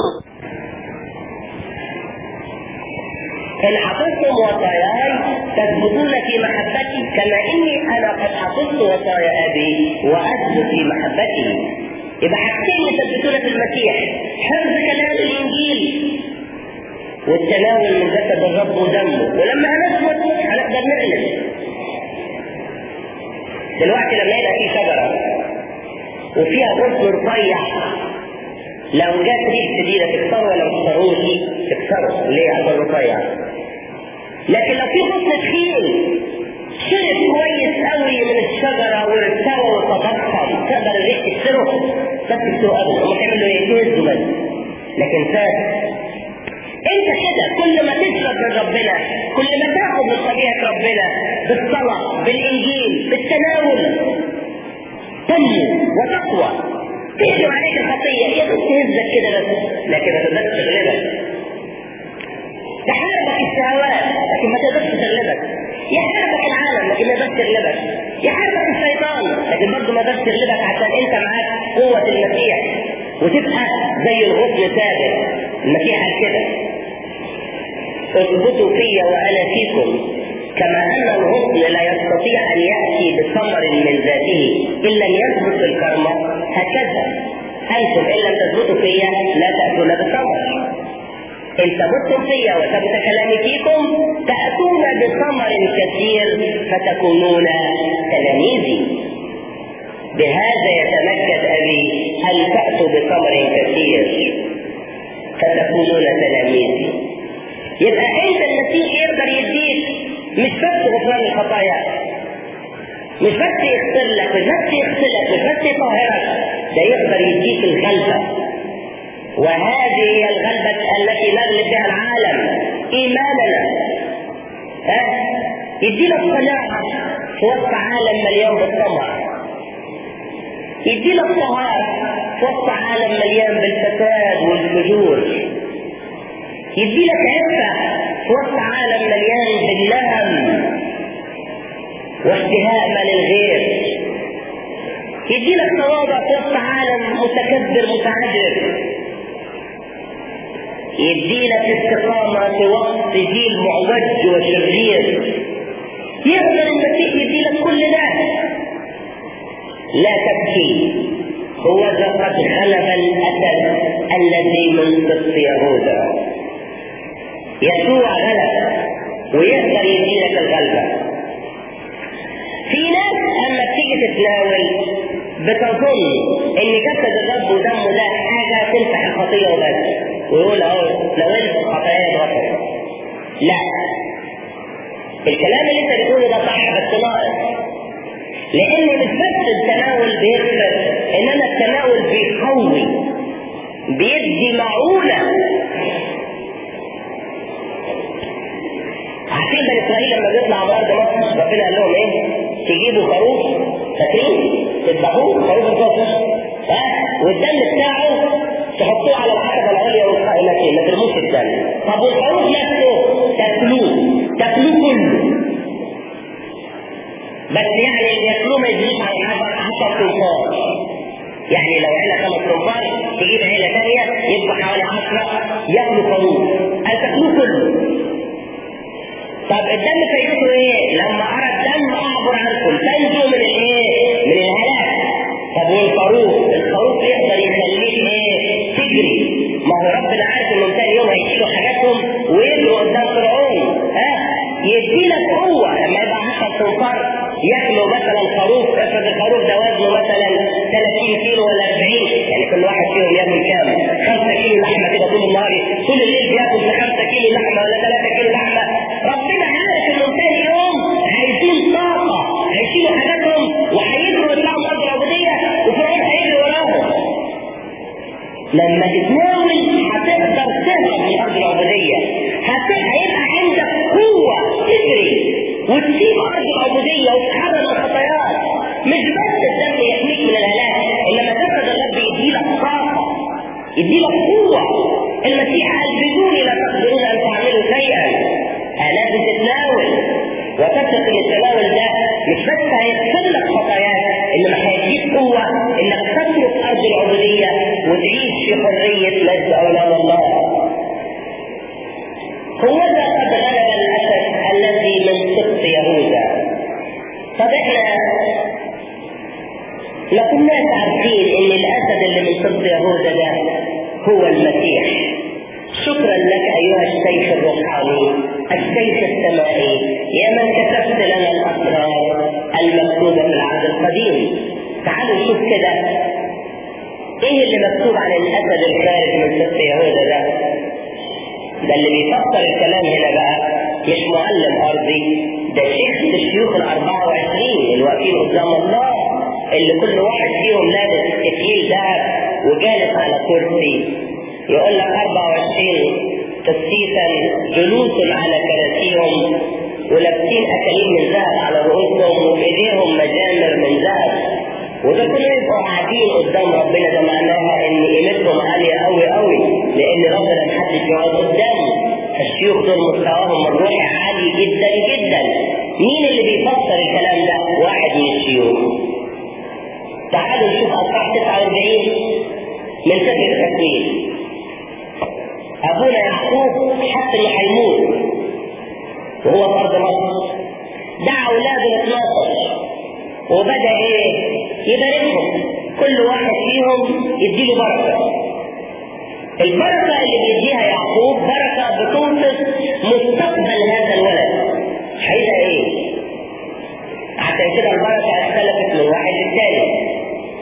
ان حفظتم وصاياي تثبتون في محبتي كما اني انا قد حفظت وصايا ابي واثبت في محبتي. يبقى حاجتين يثبتونا في المسيح: حفظ كلام الانجيل والتناول من جسد الرب ودمه. ولما هنثبت هنقدر نعلن. دلوقتي لما يبقى في شجره وفيها غصن رفيع، لو جات ريح شديده تكسره ولا ما تكسروش؟ تكسره. ليه؟ عشان رفيع. لكن لو في غصن تخين شرب كويس قوي من الشجره وارتوى وتضخم، تقدر الريح تكسره؟ بس تكسره ابدا. هم تعملوا ايه؟ تهزوا بس. لكن ثابت. انت كده كل ما تشرب من ربنا، كل ما تاخد من طبيعه ربنا بالصلاه بالانجيل بالتناول تنمو وتقوى. تهجم عليك الخطيه هي بس تهزك كده بس، لكن ما تقدرش تغلبك. تحاربك الشهوات لكن ما تقدرش تغلبك. يحاربك العالم لكن ما تقدرش تغلبك. يحاربك الشيطان لكن برضه ما تقدرش تغلبك، عشان انت معاك قوه المسيح وتبقى زي الغصن ثابت. المسيح قال كده: اثبتوا فيا وانا فيكم كما ان الغصن لا يستطيع ان ياتي بثمر من ذاته ان لم يثبت في الكرمه، هكذا انتم ان لم تثبتوا فيا لا تاتون بثمر. ان ثبتتم فيا وثبت كلامي فيكم تاتون بثمر كثير فتكونون تلاميذي. بهذا يتمجد ابي ان تاتوا بثمر كثير فتكونون تلاميذي. يبقى انت المسيح يقدر يديك مش بس غفران الخطايا، مش بس يغفر لك، مش بس يغسلك، مش بس يطهرك، ده يقدر يديك الغلبة. وهذه هي الغلبة التي نغلب بها العالم، ايماننا. ها؟ يديلك قناعة في وسط عالم مليان بالطمع، يديلك طهارة في وسط عالم مليان بالفساد والفجور، يديلك عفة في وسط عالم مليان باللهم واشتهاء مال الغير، يديلك تواضع في وسط عالم متكبر متعجرف، يديلك استقامة في وسط جيل معوج وشرير. يقدر المسيح يديلك كل ده. لا تبكي، هو قد غلب الأسد الذي من سبط يهوذا. يسوع غلب ويقدر يديلك الغلبة. في ناس اما تيجي تتناول بتظن ان جسد الرب ودمه ده حاجه تمسح الخطيه وبس، ويقول اهو لو انت الخطايا اتغفرت. لا، الكلام اللي انت بتقوله ده صح بس ناقص، لان مش بس التناول بيغفر، انما التناول بيقوي، بيدي معونه. عارفين بني اسرائيل لما بيطلعوا من ارض مصر ربنا قال لهم ايه؟ تجيبوا خروف، فاكرين؟ تذبحوه خروف الفصل، ها؟ والدم بتاعه تحطوه على العتبه العليا والقائمتين، ما ترموش الدم. طب والخروف نفسه تاكلوه، تاكلوه كله. بس يعني اللي ياكلوه ما يجيش على عشر تنفار. يعني لو عيله خمس تنفار تجيب عيله ثانيه يبقى حوالي عشره ياكلوا خروف، قال تاكلوه كله. طب الدم فايدته ايه؟ لما ارى الدم اعبر عنكم تنجو من الايه؟ من الهلاك. طب والخروف؟ الخروف يقدر يخليك ايه؟ تجري. ما هو ربنا عارف انهم ثاني يوم هيشيلوا حاجاتهم ويجروا قدام فرعون. ها؟ يديلك قوه لما يبقى عشر تنفار ياكلوا مثلا خروف، افرض الخروف ده وزنه مثلا ثلاثين كيلو ولا أربعين، يعني كل واحد فيهم ياكل كام؟ خمسة كيلو لحمه كده طول النهار، طول الليل بياكل في خمسة كيلو لحمه ولا ثلاثة كيلو لحمه. ربنا عارف انهم ثاني يوم هيشيل طاقه، هيشيلوا حاجاتهم وهيجروا يطلعوا من ارض العبوديه وتسيب ارض العبوديه وتتحرر من الخطايات. مش بس الدم يحميك من الهلاك، انما جسد الرب يديلك طاقه، يديلك قوه. المسيح قال بدوني لا تقدرون ان تعملوا شيئا. لازم تتناول وتثق ان التناول ده مش بس هيغفر لك خطاياك، انما هيديك قوه انك تترك ارض العبوديه وتعيش في حريه مجد اولاد الله. هو ذا قد غلب الاسد الذي من سبط يهوذا. طب احنا ما كناش عارفين ان الاسد اللي من سبط يهوذا ده هو المسيح. شكرا لك ايها الشيخ الروحاني، الشيخ السمائي، يا من كتبت لنا الاسرار المكتوبه في العهد القديم. تعالوا نشوف كده ايه اللي مكتوب عن الاسد الخارج من سبط يهوذا ده. ده اللي بيفسر الكلام هنا بقى مش معلم ارضي، ده شيخ الشيوخ الاربعه وعشرين اللي واقفين قدام الله، اللي كل واحد فيهم لابس اكليل ذهب وجالس على كرسي. يقول لك أربعة وعشرين قسيسا جلوس على كراسيهم ولابسين اكاليل من ذهب على رؤوسهم وايديهم مجامر من ذهب. وده كله يبقوا قاعدين قدام ربنا. ده معناها ان قيمتهم عاليه قوي قوي، لان ربنا محدش يقعد قدامه. فالشيوخ دول مستواهم الروحي عالي جدا جدا. مين اللي بيفسر الكلام ده؟ واحد من الشيوخ. تعالوا نشوف اصحاح تسعة وأربعين من سفر التكوين. ابونا يعقوب حس انه هيموت وهو في ارض مصر، دعا اولاده الاثناشر وبدا ايه؟ يباركهم، كل واحد فيهم يديله بركه. البركه اللي بيديها يعقوب بركه بتوصف مستقبل هذا الولد هيبقى ايه. عشان كده البركه اختلفت من واحد للثاني.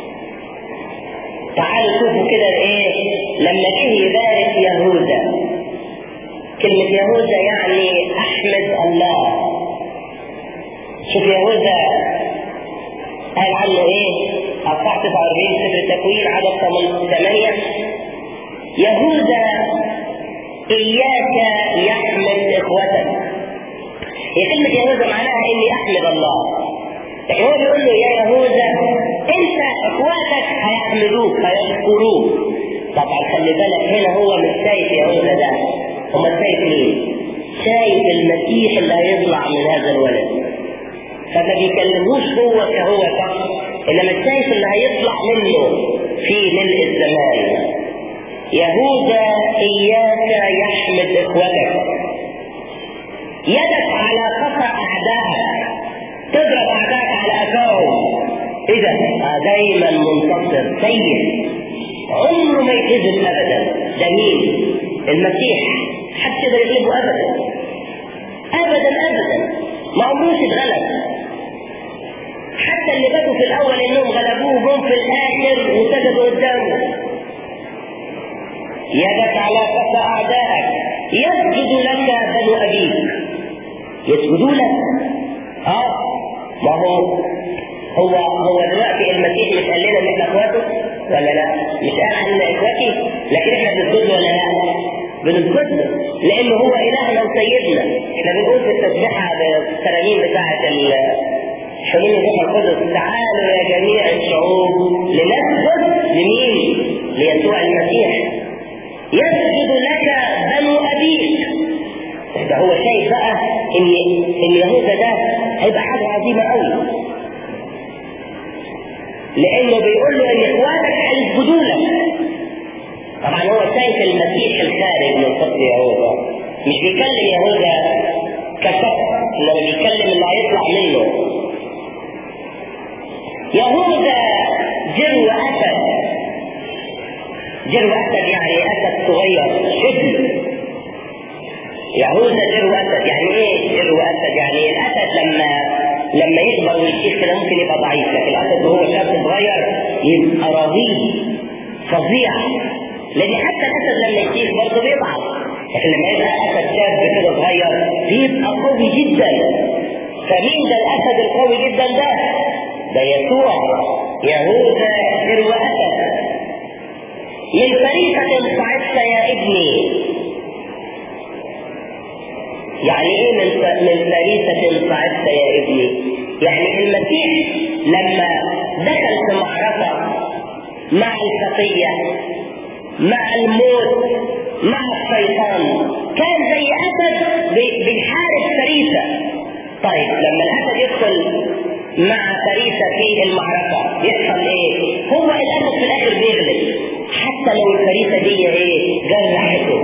تعالوا شوفوا كده ايه لما جه يبارك يهوذا. كلمة يهوذا يعني احمد الله. شوف يهوذا قال عنه ايه؟ اصحاح تسعة وأربعين سفر التكوين عدد ثمانية. يهوذا اياك يحمد اخوتك. هي كلمة يهوذا معناها اني احمد الله. لكن هو بيقول له يا يهوذا انت اخواتك هيحمدوك هيشكروك. طبعا خلي بالك هنا هو مش شايف يهوذا ده، هو شايف مين؟ شايف المسيح اللي هيطلع من هذا الولد. فما بيكلموش هو كهو شخص، انما شايف اللي هيطلع منه في ملء الزمان. يهوذا اياك يحمد اخوتك. يدك على قطع اعدائك، تضرب اعدائك على افاهم. اذا دايما منتصر سيد، عمره ما يتهزم ابدا. ده مين؟ المسيح. حد يقدر يغلبه ابدا ابدا ابدا، ما عمروش اتغلب. حتى اللي بدوا في الاول انهم غلبوه هم في الاخر وسجدوا قدامه. يدك على قطع اعدائك، يسجد لك بنو ابيك. يسجدوا لك؟ اه ما هو هو هو دلوقتي المسيح مش قال لنا ان احنا اخواته ولا لا؟ مش قال عنا اخواتي؟ لكن احنا بنسجد له ولا لا؟ بنسجد له لانه هو الهنا وسيدنا. احنا بنقول في التسبيحه بالترانيم بتاعه حلول الروح القدس تعالوا يا جميع الشعوب لنسجد لمين؟ ليسوع المسيح. يسجد لك بنو ابيك. ده هو شايف بقى ان ان يهوذا ده هيبقى حاجه عظيمه قوي، لانه بيقول له ان اخواتك هيسجدوا لك. طبعا هو شايف المسيح الخارج من سبط يهوذا، مش بيكلم يهوذا كشخص، انما بيكلم اللي هيطلع منه. يهوذا جرو اسد. جرو اسد يعني اسد صغير شبل. يهوذا جرو اسد يعني ايه؟ جرو اسد يعني الاسد لما لما يكبر ويشيخ كده ممكن يبقى ضعيف، لكن الاسد وهو شاب صغير يبقى رهيب فظيع. لان حتى الاسد لما يشيخ برضه بيضعف، لكن لما يبقى اسد شاب كده صغير بيبقى قوي جدا. فمين ده الاسد القوي جدا ده؟ ده يسوع. يهوذا جرو اسد. من فريقة صعدت يا ابني. يعني ايه من من فريسة صعدت يا ابني؟ يعني المسيح لما دخل في معركة مع الخطية مع الموت مع الشيطان كان زي اسد بيحارب فريسة. طيب لما الاسد يدخل مع فريسة في المعركة يحصل ايه؟ هو الاسد في الاخر بيغلب حتى لو الفريسة دي ايه جرحته،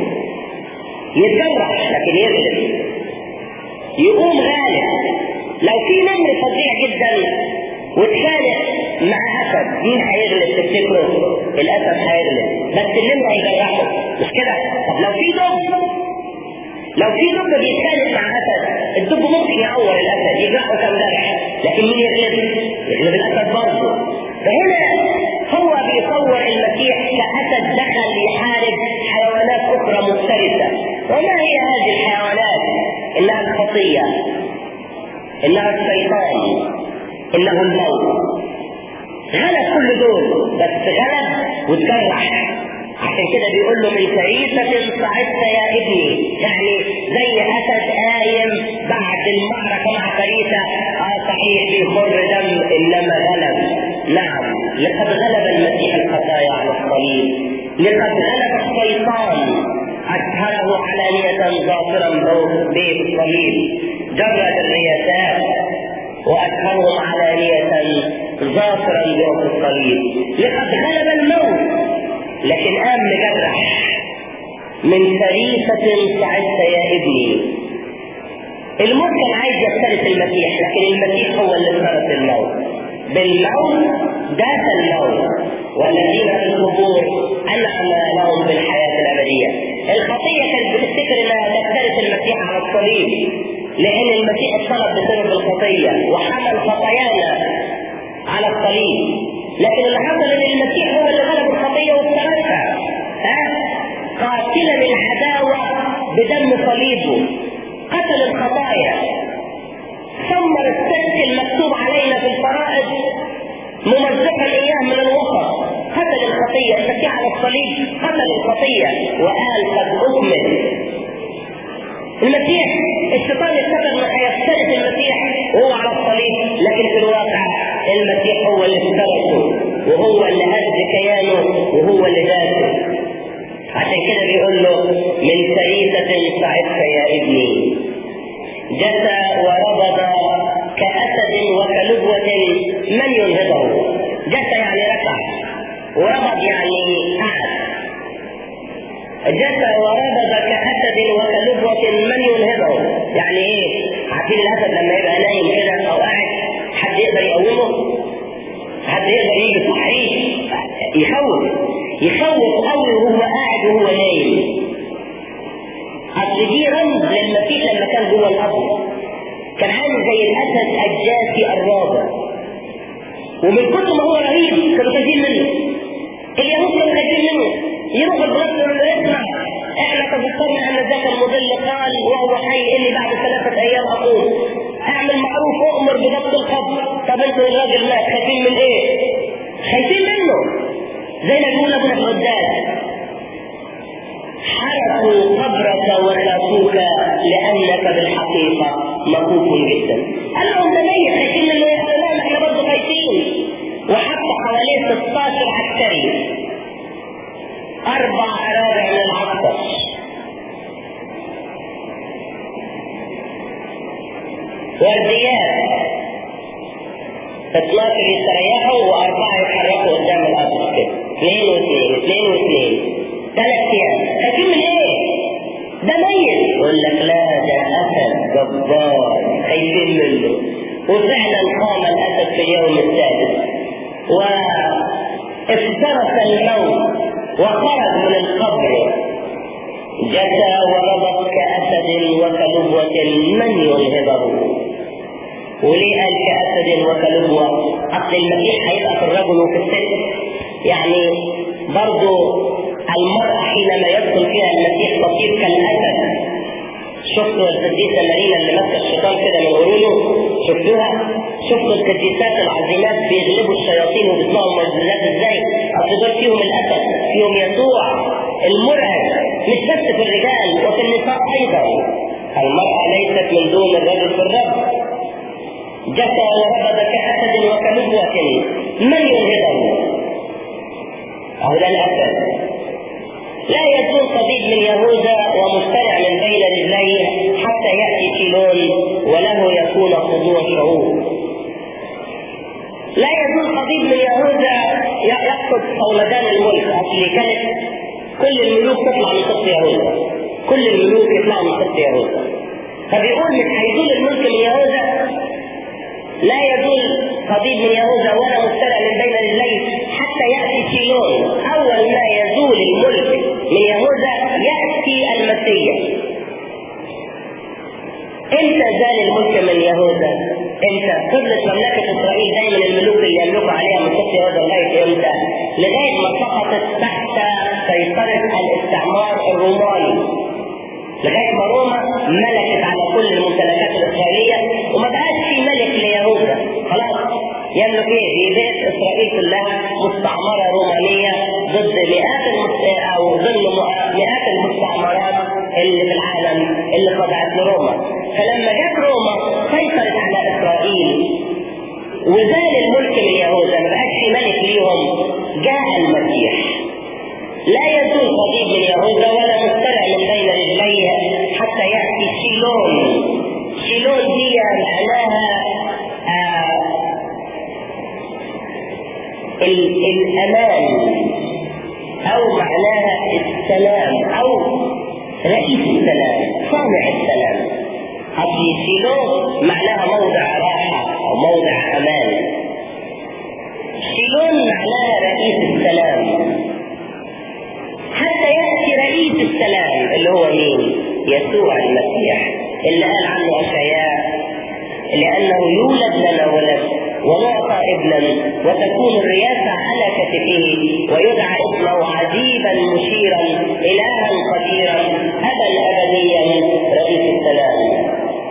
يتجرح لكن يغلب، يقوم غالب. لو في نمر فظيع جدا واتخانق مع اسد مين هيغلب تفتكروا؟ الاسد هيغلب بس النمر هيجرحه مش كده؟ طب لو في دب لو في دب بيتخانق مع اسد الدب ممكن يعور الاسد يجرحه كم جرح، لكن مين يغلب؟ يغلب الاسد برضه. فهنا هو بيصور المسيح كاسد دخل يحارب حيوانات اخرى مفترسه. وما هي هذه الحيوانات؟ انها الخطيه، انها الشيطان، انه الموت. غلب كل دول بس غلب وتجرح. عشان كده بيقول له من فريسة صعدت يا ابني، يعني زي اسد قايم بعد المعركة مع فريسة. اه صحيح بيخر دم انما غلب. نعم لقد غلب المسيح الخطايا على الصليب، لقد غلب الشيطان أسهره علانية ظافرا به الصليب، جرد الرياسات وأسهرهم علانية ظافرا به الصليب. لقد غلب الموت لكن قام مجرح. من فريسة صعدت يا ابني. الموت كان عايز يفترس المسيح لكن المسيح هو اللي افترس الموت. بالموت داس الموت والذين في القبور أنعم لهم بالحياة الأبدية. الخطية كانت بتفتكر انها تفترس المسيح على الصليب لان المسيح اتصلب بسبب الخطية وحمل خطايانا على الصليب، لكن اللي حصل ان المسيح هو اللي غلب الخطية وافترسها. ها قاتلا العداوة بدم صليبه، قتل الخطايا، ثمر السلك المكتوب علينا في الفرائض ممزقا اياه من الوسط، قتل الخطية. المسيح على الصليب قتل الخطية وقال قد أكمل. المسيح الشيطان افتكر انه هيفترس المسيح وهو على الصليب، لكن في الواقع المسيح هو اللي افترسه وهو اللي هز كيانه وهو اللي داسه. عشان كده بيقول له من فريسة صعدت يا ابني، جثى وربض كأسد وكلبوة من ينهضه. جثى يعني ركع، وربض يعني قعد. جثى وربض كأسد وكلبوة من ينهضه، يعني ايه؟ عارفين الاسد لما يبقى نايم كده او قاعد حد يقدر يقومه؟ حد يقدر يجي يصحيه؟ يخوف يخوف قوي وهو قاعد وهو نايم. اصل دي رمز للمسيح لما كان جوه القبر، كان عامل زي الاسد الجاثي الرابع، ومن كتر ما هو رهيب كانوا خايفين منه. اليهود كانوا خايفين منه، يروح البلاد يقول اسمع احنا تذكرنا ان ذاك المضل قال وهو حي اني بعد ثلاثه ايام اقوم، اعمل معروف واؤمر بضبط القبر. طب انتوا الراجل مات خايفين من ايه؟ خايفين منه. زي ما بيقول ابن القداس حرقوا قبرك وخافوك لانك بالحقيقه مخوف جدا. قال لهم ده ميت خايفين منه يا سلام، احنا برضه خايفين. وحتى حواليه ستاشر عسكري، اربع ارابع من العسكر، ورديات اتناشر يستريحوا واربعه يتحركوا قدام القبر كده، اثنين واثنين اثنين واثنين، ثلاث ايام. خايفين من ايه؟ ده ميت. يقول لك لا ده اسد جبار خايفين منه. وفعلا قام الاسد في اليوم السادس وافترس الموت وخرج من القبر. جثى وربط كاسد وكلبوة من ينهضه. وليه قال كاسد وكلبوة؟ اصل المسيح هيبقى في الرجل وفي الست، يعني برضو المرأة حينما يدخل فيها المسيح تصير كالاسد. شفتوا القديسة مارينا اللي ماسكة الشيطان كده من قرونه؟ شفتوها؟ شفتوا القديسات العظيمات بيغلبوا الشياطين وبيطلعوا معجزات ازاي؟ اصل دول فيهم الاسد، فيهم يسوع المرعب، مش بس في الرجال وفي النساء ايضا. المرأة ليست من دون الرجل في الرب. جثى وربد كأسد وكنبوة من ينهضه؟ أو ده الأسد. لا يزول طبيب من يهوذا ومسترع من بين رجليه حتى يأتي شيلون وله يكون خضوع شعوب. لا يزول طبيب من يهوذا يقصد صولجان الملك. أصلي كانت كل الملوك تطلع من سبط يهوذا، كل الملوك يطلعوا من سبط يهوذا. فبيقول مش هيزول الملك من يهوذا، لا يزول طبيب من يهوذا ولا مسترع من بين رجليه حتى يأتي شيلون. أول ما يزول الملك من يهوذا يأتي المسيح. امتى زال الملك من يهوذا؟ امتى؟ فضلت مملكة إسرائيل دايما الملوك اللي يملكوا عليها من سبط يهوذا لغاية امتى؟ لغاية ما سقطت تحت سيطرة الاستعمار الروماني، لغاية ما روما ملكت على كل الممتلكات الإسرائيلية وما بقاش في ملك ليهوذا. خلاص يملك ايه؟ في بيت إسرائيل كلها مستعمرة رومانية ضد مئات المست... أو ضمن مئات المستعمرات اللي في العالم اللي خضعت لروما. فلما جت روما سيطرت على إسرائيل وزال الملك من يهوذا، ما بقاش في ملك ليهم، جاء المسيح. لا يزول طبيب من يهوذا ولا مسترع من بين رجليه حتى يأتي شيلون. شيلون هي معناها آه الأمان أو معناها السلام أو رئيس السلام، صانع السلام. أصلي شيلون معناها موضع راحة أو موضع أمان. شيلون معناها رئيس السلام. حتى يأتي رئيس السلام اللي هو مين؟ يسوع المسيح اللي قال عنه أشعياء لأنه يولد لنا ولد ونعطى ابنا وتكون الرياسة على كتفه ويدعى اسمه عجيبا مشيرا إلها قديرا أبا أبديا رئيس السلام.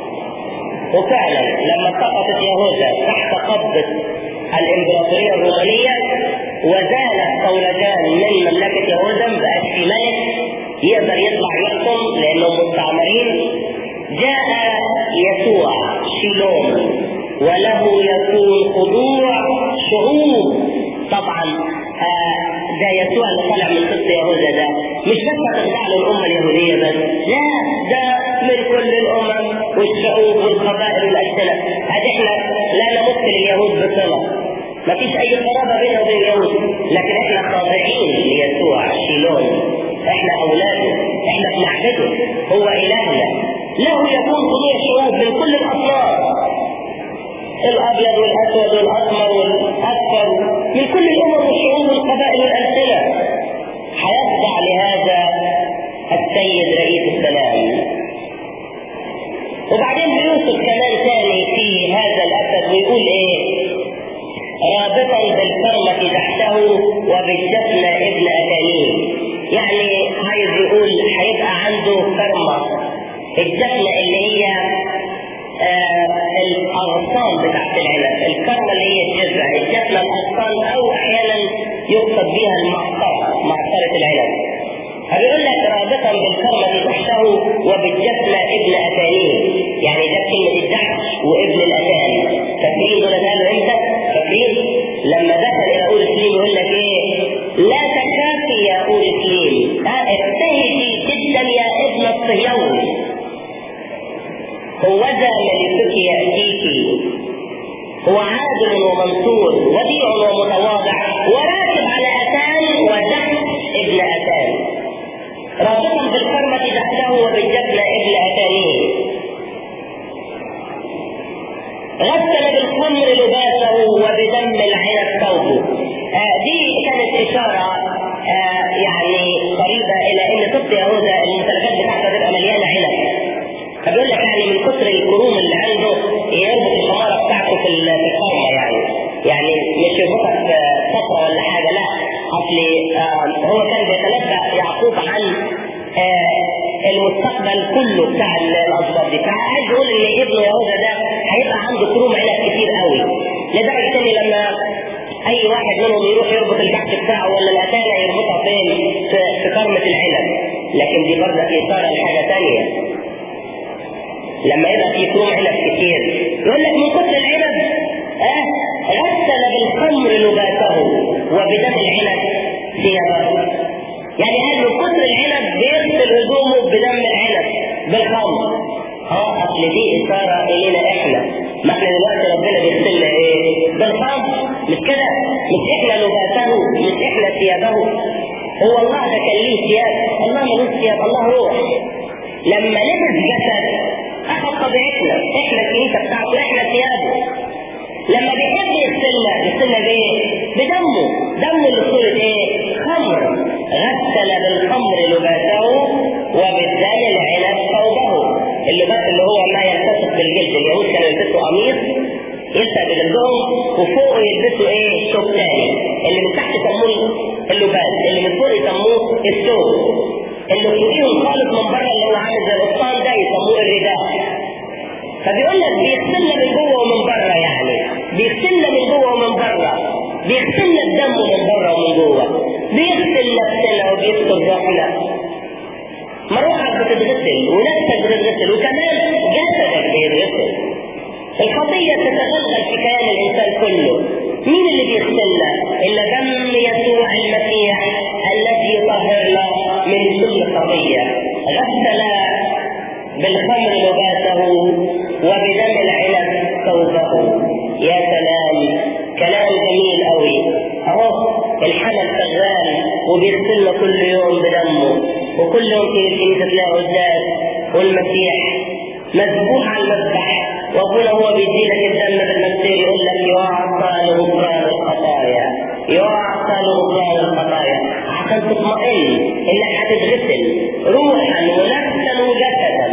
وفعلا لما سقطت يهوذا تحت قبضة الإمبراطورية الرومانية وزالت صولجان من مملكة يهوذا، مبقاش في ملك يقدر يطلع يحكم لأنهم مستعمرين، جاء يسوع شيلون وله يكون خضوع شعوب. طبعا آه ده يسوع اللي طلع من سبط يهوذا ده مش بس هتخضع له الأمة اليهودية بس، لا ده من كل الأمم والشعوب والقبائل والألسنة. هذه احنا لا نمثل اليهود بصلة، ما فيش أي قرابة بينه وبين اليهود، لكن احنا خاضعين ليسوع شيلون، احنا أولاده، احنا بنعبده، هو إلهنا. له يكون خضوع شعوب من كل الأصناف، الأبيض والأسود والأسمر والأصفر، من كل الأمم والشعوب والقبائل والألسنة. هيخضع لهذا السيد رئيس السلام. وبعدين بيوصف كمان ثاني في هذا الأسد ويقول إيه؟ رابطا بالكرمة تحته وبالجفن ابن أتانيه. يعني عايز يقول هيبقى عنده كرمة، الجفنة اللي هي آه الأغصان بتاعت العنب، الكرمة اللي هي الجذع، الجفنة الأغصان أو أحيانا يقصد بها المعصرة، معصرة العنب. فبيقول لك رابطا بالكرمة تحته وبالجفنة ابن أتانيه. يعني ده كلمة الدحش وابن الأتان. فاكرين دول قالوا امتى؟ فاكرين لما دخل إلى أورشليم يقول لك إيه؟ لا تخافي يا أورشليم، ابتهجي جدا يا ابن الصهيون، هو ذا ملكك يأتيك، هو عادل ومنصور وديع ومتواضع وراكب على أتان ودحش ابن أتان. رابطا بالكرمة تحته وبالجفن ابن أتانيه. غسل بالخمر لباسه وبدم العنب ثوبه. آه دي كانت إشارة آه يعني قريبة إلى أن سبط يهوذا الممتلكات بتاعته تبقى مليانة عنب. فبيقول لك يعني من كثر الكروم اللي عنده يربط الحمارة بتاعته في الخرمة، يعني يعني مش يربطها في سطرة ولا حاجة، لا أصلي آه هو كان بيتنبأ يعقوب عن آه المستقبل كله بتاع الأسباط دي. فعايز يقول إن ابن يهوذا ده هيبقى عنده كروم عنب كتير قوي، لدرجة إن لما أي واحد منهم يروح يربط الكعك بتاعه ولا الأتانة يربطها فين؟ في كرمة العنب. لكن دي برضه إشارة لحاجة ثانية، لما يبقى في كروم عنب كتير يقول لك من كتر العنب اه غسل بالخمر لباسه وبدم العنب ثيابه. يعني قال من كتر العنب بيغسل هدومه بدم العنب بالخمر. اه اصل دي اشاره الينا احنا، ما احنا دلوقتي ربنا بيغسلنا ايه؟ بالخمر، مش كده؟ مش احنا لباسه، مش احنا ثيابه. هو الله ده كان ليه ثياب؟ الله ملوش ثياب، الله روح. لما لبس جسد اخذ طبيعتنا، احنا الكنيسه بتاعته، احنا ثيابه. لما بيحب يغسلنا يغسلنا بايه؟ بدمه، دمه اللي صورة ايه؟ خمر. غسل بالخمر لباسه وبالدم العنب ثوبه. اللباس اللي هو ما يلتصق بالجلد، اليهود كانوا يلبسوا قميص يلصق بجلدهم وفوقه يلبسوا ايه؟ ثوب تاني، اللي من تحت يسموه اللباس، اللي من فوق يسموه الثوب، اللي فوقيهم خالص من بره اللي هو عامل زي القطان ده يسموه الرداء. فبيقول لك بيغسلنا من جوه ومن بره، يعني بيغسلنا من جوه ومن بره، بيغسلنا الدم من بره ومن جوه، بيغسل نفسنا وبيغسل روحنا. مروحك بتتغسل ونفسك بتتغسل وكمان جسدك بيتغسل. الخطية تتغلغل في كيان الإنسان كله. مين اللي بيغسلنا؟ إلا دم يسوع المسيح الذي يطهرنا من كل خطية. غسل بالخمر لباسه وبدم العنب ثوبه. يا سلام، كلام جميل قوي. اهو الحمل شغال وبيغسلنا كل يوم بدمه، وكل يوم في الكنيسه تلاقي قداس والمسيح مذبوح على المذبح، وابونا هو بيديلك الدم بالمسير يقول لك يعطى لغفران الخطايا، يعطى لغفران الخطايا، عشان تطمئن انك هتتغسل روحا ونفسا وجسدا.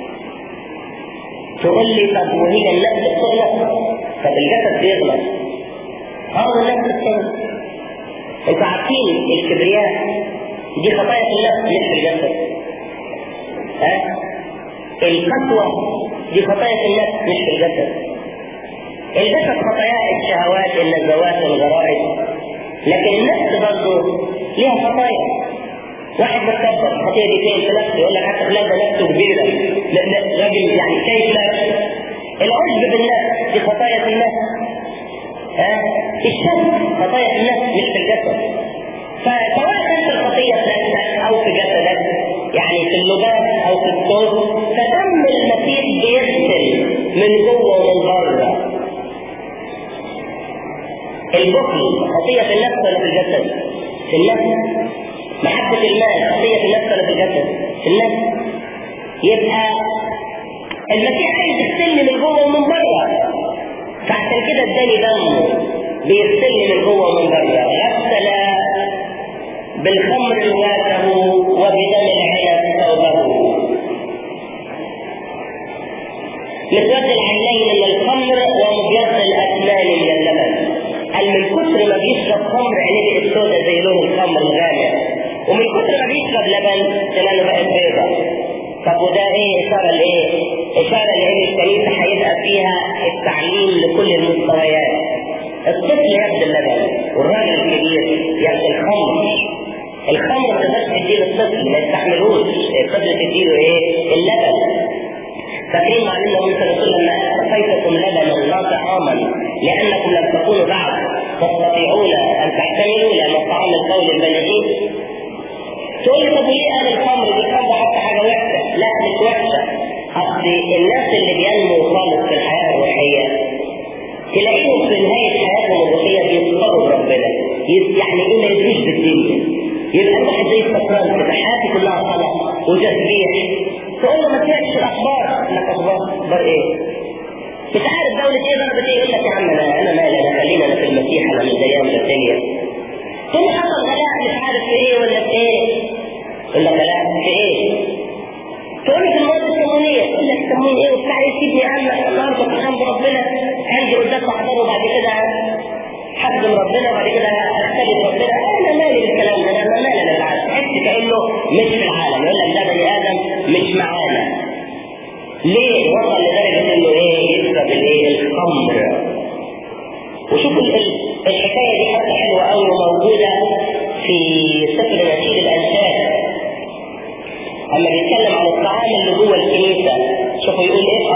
تقول لي طب وهي النفس بتغلط؟ طب الجسد بيغلط. اه النفس بتغلط. انتوا عارفين الكبرياء دي خطايا في النفس مش في الجسد. ها؟ أه؟ القسوة دي خطايا في النفس مش في الجسد. الجسد خطايا الشهوات، اللذوات، الغرائز، لكن النفس برضه ليها خطايا. واحد متكبر خطيه دي فين في نفسه، يقول لك حتى فلان ده نفسه كبيره، راجل يعني شايف نفسه. العجب بالنفس دي خطايا في النفس. ها؟ الشك خطايا في النفس مش في الجسد. فسواء كانت الخطيه في نفسك او في جسدك، يعني في اللباس او في الصوت، فدم المسيح بيغسل من جوه ومن بره. البخل خطيه في النفس ولا في الجسد؟ في النفس. محبة المال خطية في النفس ولا في الجسد؟ في النفس. يبقى المسيح عايز يغسلني من جوه ومن بره، فعشان كده اداني دمه بيغسلني من جوه ومن بره. غسل بالخمر لباسه وبدم العنب ثوبه. مسود العينين من الخمر ومبيض الاسنان من اللبن. قال من كثر ما بيشرب خمر عينيه السوداء زي لون الخمر الغامق، ومن كثر ما بيشرب لبن سنانه بقت بيضاء. طب وده ايه اشاره لايه؟ اشاره لان الكنيسه هيبقى فيها التعليم لكل المستويات. الطفل ياخد اللبن والراجل الكبير ياخد الخمر. الخمر ما تقدرش تديه للطفل، ما يستحملوش. الطفل تديله ايه؟ اللبن. فاكرين معلومه موسى رسول لما اعطيتكم لبنا لا طعاما لانكم لم تكونوا بعد تستطيعون ان تحتملوا لان الطعام القول البالغين. تقول لي طب ليه قال الخمر دي؟ الخمر حتى حاجه وحشه؟ لا مش وحشه. اصل الناس اللي بينموا خالص في الحياه الروحيه تلاقيهم في نهايه حياتهم الروحيه بيصطادوا بربنا، يعني ايه ما يدريش بالدنيا، يبقى الواحد زي السكران كده حياته كلها صلاه وتسبيح. تقول له ما تسمعش الاخبار، لك اخبار اخبار ايه؟ مش عارف دوله ايه ضربت ايه، يقول لك يا عم انا انا مالي، انا خلينا انا في المسيح، انا مش زيهم في الدنيا. ثم حصل غلاء مش عارف في ايه ولا في ايه، ولا غلاء في ايه؟ تقول له في المواد السمونيه، يقول لك سمون ايه وبتاع ايه، سيبني عنك النهارده الحمد ربنا عندي قدام احضره وبعد كده حكم ربنا وبعد كده اختلف ربنا. انا مالي بالكلام ده، انا مالي بالعالم. تحس كانه مش في العالم، يقول لك ده بني ادم مش معانا. ليه؟ وصل لدرجه انه ايه؟ يشرب الايه؟ الخمر. وشوفوا الحكايه دي حتى حلوه قوي وموجوده في سفر نشيد الانشاد. اما بيتكلم عن الطعام اللي جوه الكنيسه، شوفوا يقول ايه؟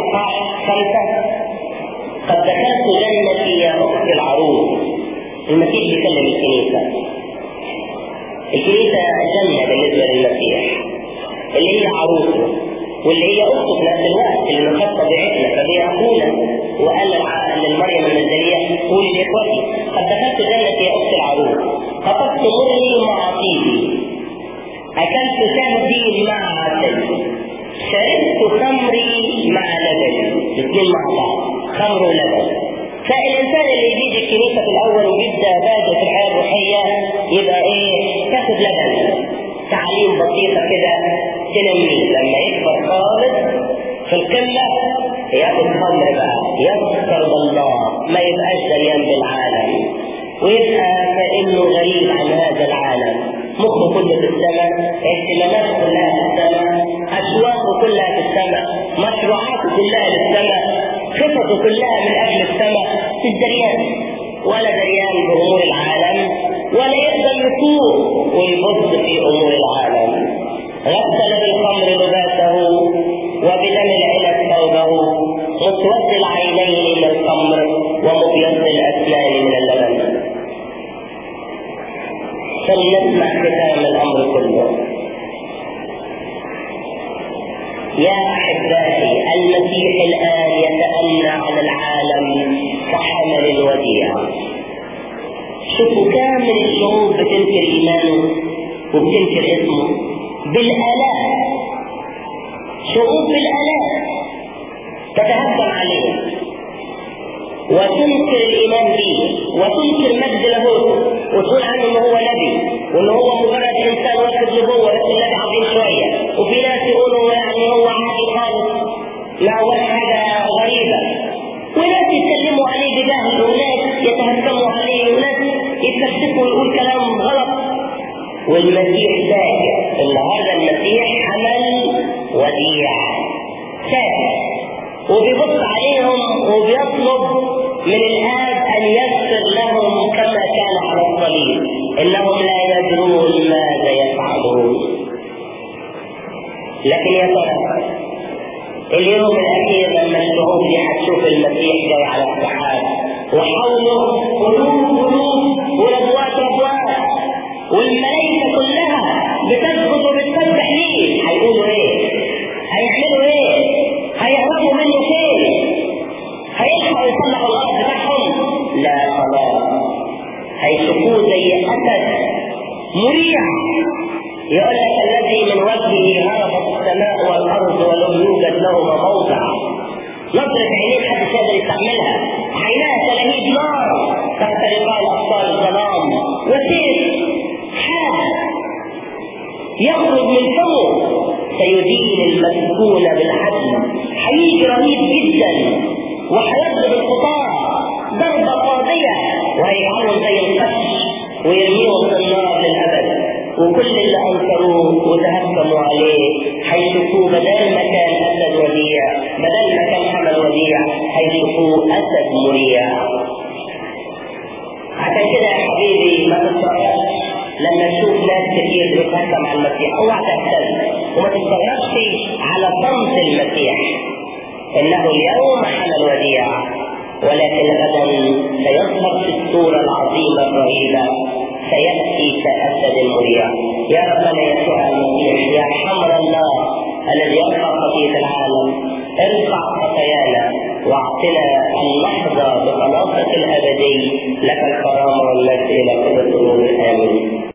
خمسة: قد دخلت جنتي يا أخت العروس. المسيح بيكلم الكنيسة. الكنيسة جنة بالنسبة للمسيح اللي هي عروسه واللي هي أخته في نفس الوقت اللي نخط طبيعتنا، فهي أخونا. وقال للمريم المنزلية: قولي لإخوتي قد دخلت جنتي يا أخت العروس، قطفت مري مع طيبي، أكلت شهدي مع عسل، شربت خمري مع لبن. الاثنين مع بعض، خمر ولبن. فالإنسان اللي بيجي الكنيسة في الأول وبيبدأ بادئ في الحياة الروحية يبقى إيه؟ تاخد لبن، تعليم بسيطة كده تنميه. لما يكبر خالص في القمة ياخد خمر بقى، يذكر بالله، ما يبقاش دليان بالعالم، ويبقى كأنه غريب عن هذا العالم. مخه كله في السماء، اهتماماته كلها في السماء، أشواقه كلها في السماء، مشروعاته كلها للسماء، خططه كلها من أجل السماء. مش دريان ولا دريان بأمور العالم، ولا يقدر يفوق ويبص في أمور العالم. غسل بالخمر لباسه وبدم العنب ثوبه، مسود العينين من الخمر ومبيض الأسنان من اللبن. فلنسمع ختام الأمر كله. يا أحبائي، المسيح الآن يتأنى على العالم كحمل الوديع. شوفوا كامل الشعوب بتنكر إيمانه وبتنكر اسمه بالآلاف، شعوب بالآلاف تتهجم عليه وتنكر الإيمان به وتنكر مجد لاهوته وتقول عنه إنه هو نبي وإنه هو مجرد إنسان واخد نبوة بس النبي عظيم شوية. وفي ناس يقولوا يعني هو عادي خالص، لا هو حاجة غريبة، وناس يتكلموا عليه بجهل، وناس يتهكموا عليه، وناس يتفلسفوا ويقول كلام غلط. والمسيح ساكت. النهارده المسيح حمل وديع ساكت وبيبص عليهم وبيطلب من الآب أن يغفر لهم كما كان على الصليب، إنهم لا يدرون ماذا يفعلون. لكن يا ترى اليوم الأخير لما الشعوب دي هتشوف المسيح جاي على السحاب وحوله قلوب قلوب وربوات ربوات والملائكة كلها بتسجد وبتسبح ليه، هيقولوا ايه؟ هيعملوا ايه؟ هيهربوا منه فين؟ هيلحقوا يصلحوا الارض بتاعهم؟ لا خلاص، هيشوفوه زي اسد مريع. يقول لك الذي من وجهه هربت السماء والارض ولم يوجد لهما موضع. نظرة عينيه محدش يقدر يستعملها، عيناها تلاميذ نار تخترقان ابصار الظلام، وسيف حاد يخرج من فمه سيدين المسكون بالعدل. هيجي رهيب جدا وهيضرب القطاع ضربة قاضية وهيجعلهم زي القش ويرميهم في النار للأبد. وكل اللي أنكروه وتهكموا عليه هيشوفوه بدل ما كان أسد وديع، بدل ما كان حمل وديع هيشوفوه أسد مريع. عشان كده يا حبيبي ما تستغربش لما تشوف ناس كتير بتتهكم على المسيح، اوعى تهتم وما تستغربش على صمت المسيح. انه اليوم حمل وديع ولكن غدا سيظهر في الصورة العظيمة الرهيبة، سيأتي كأسد مريع. يا ربنا يسوع المسيح، يا حمر الله الذي يرفع خطية العالم، ارفع خطايانا واعطنا ان نحظى بخلاصك الابدي. لك الكرامة والمجد الى كل الظهور. امين.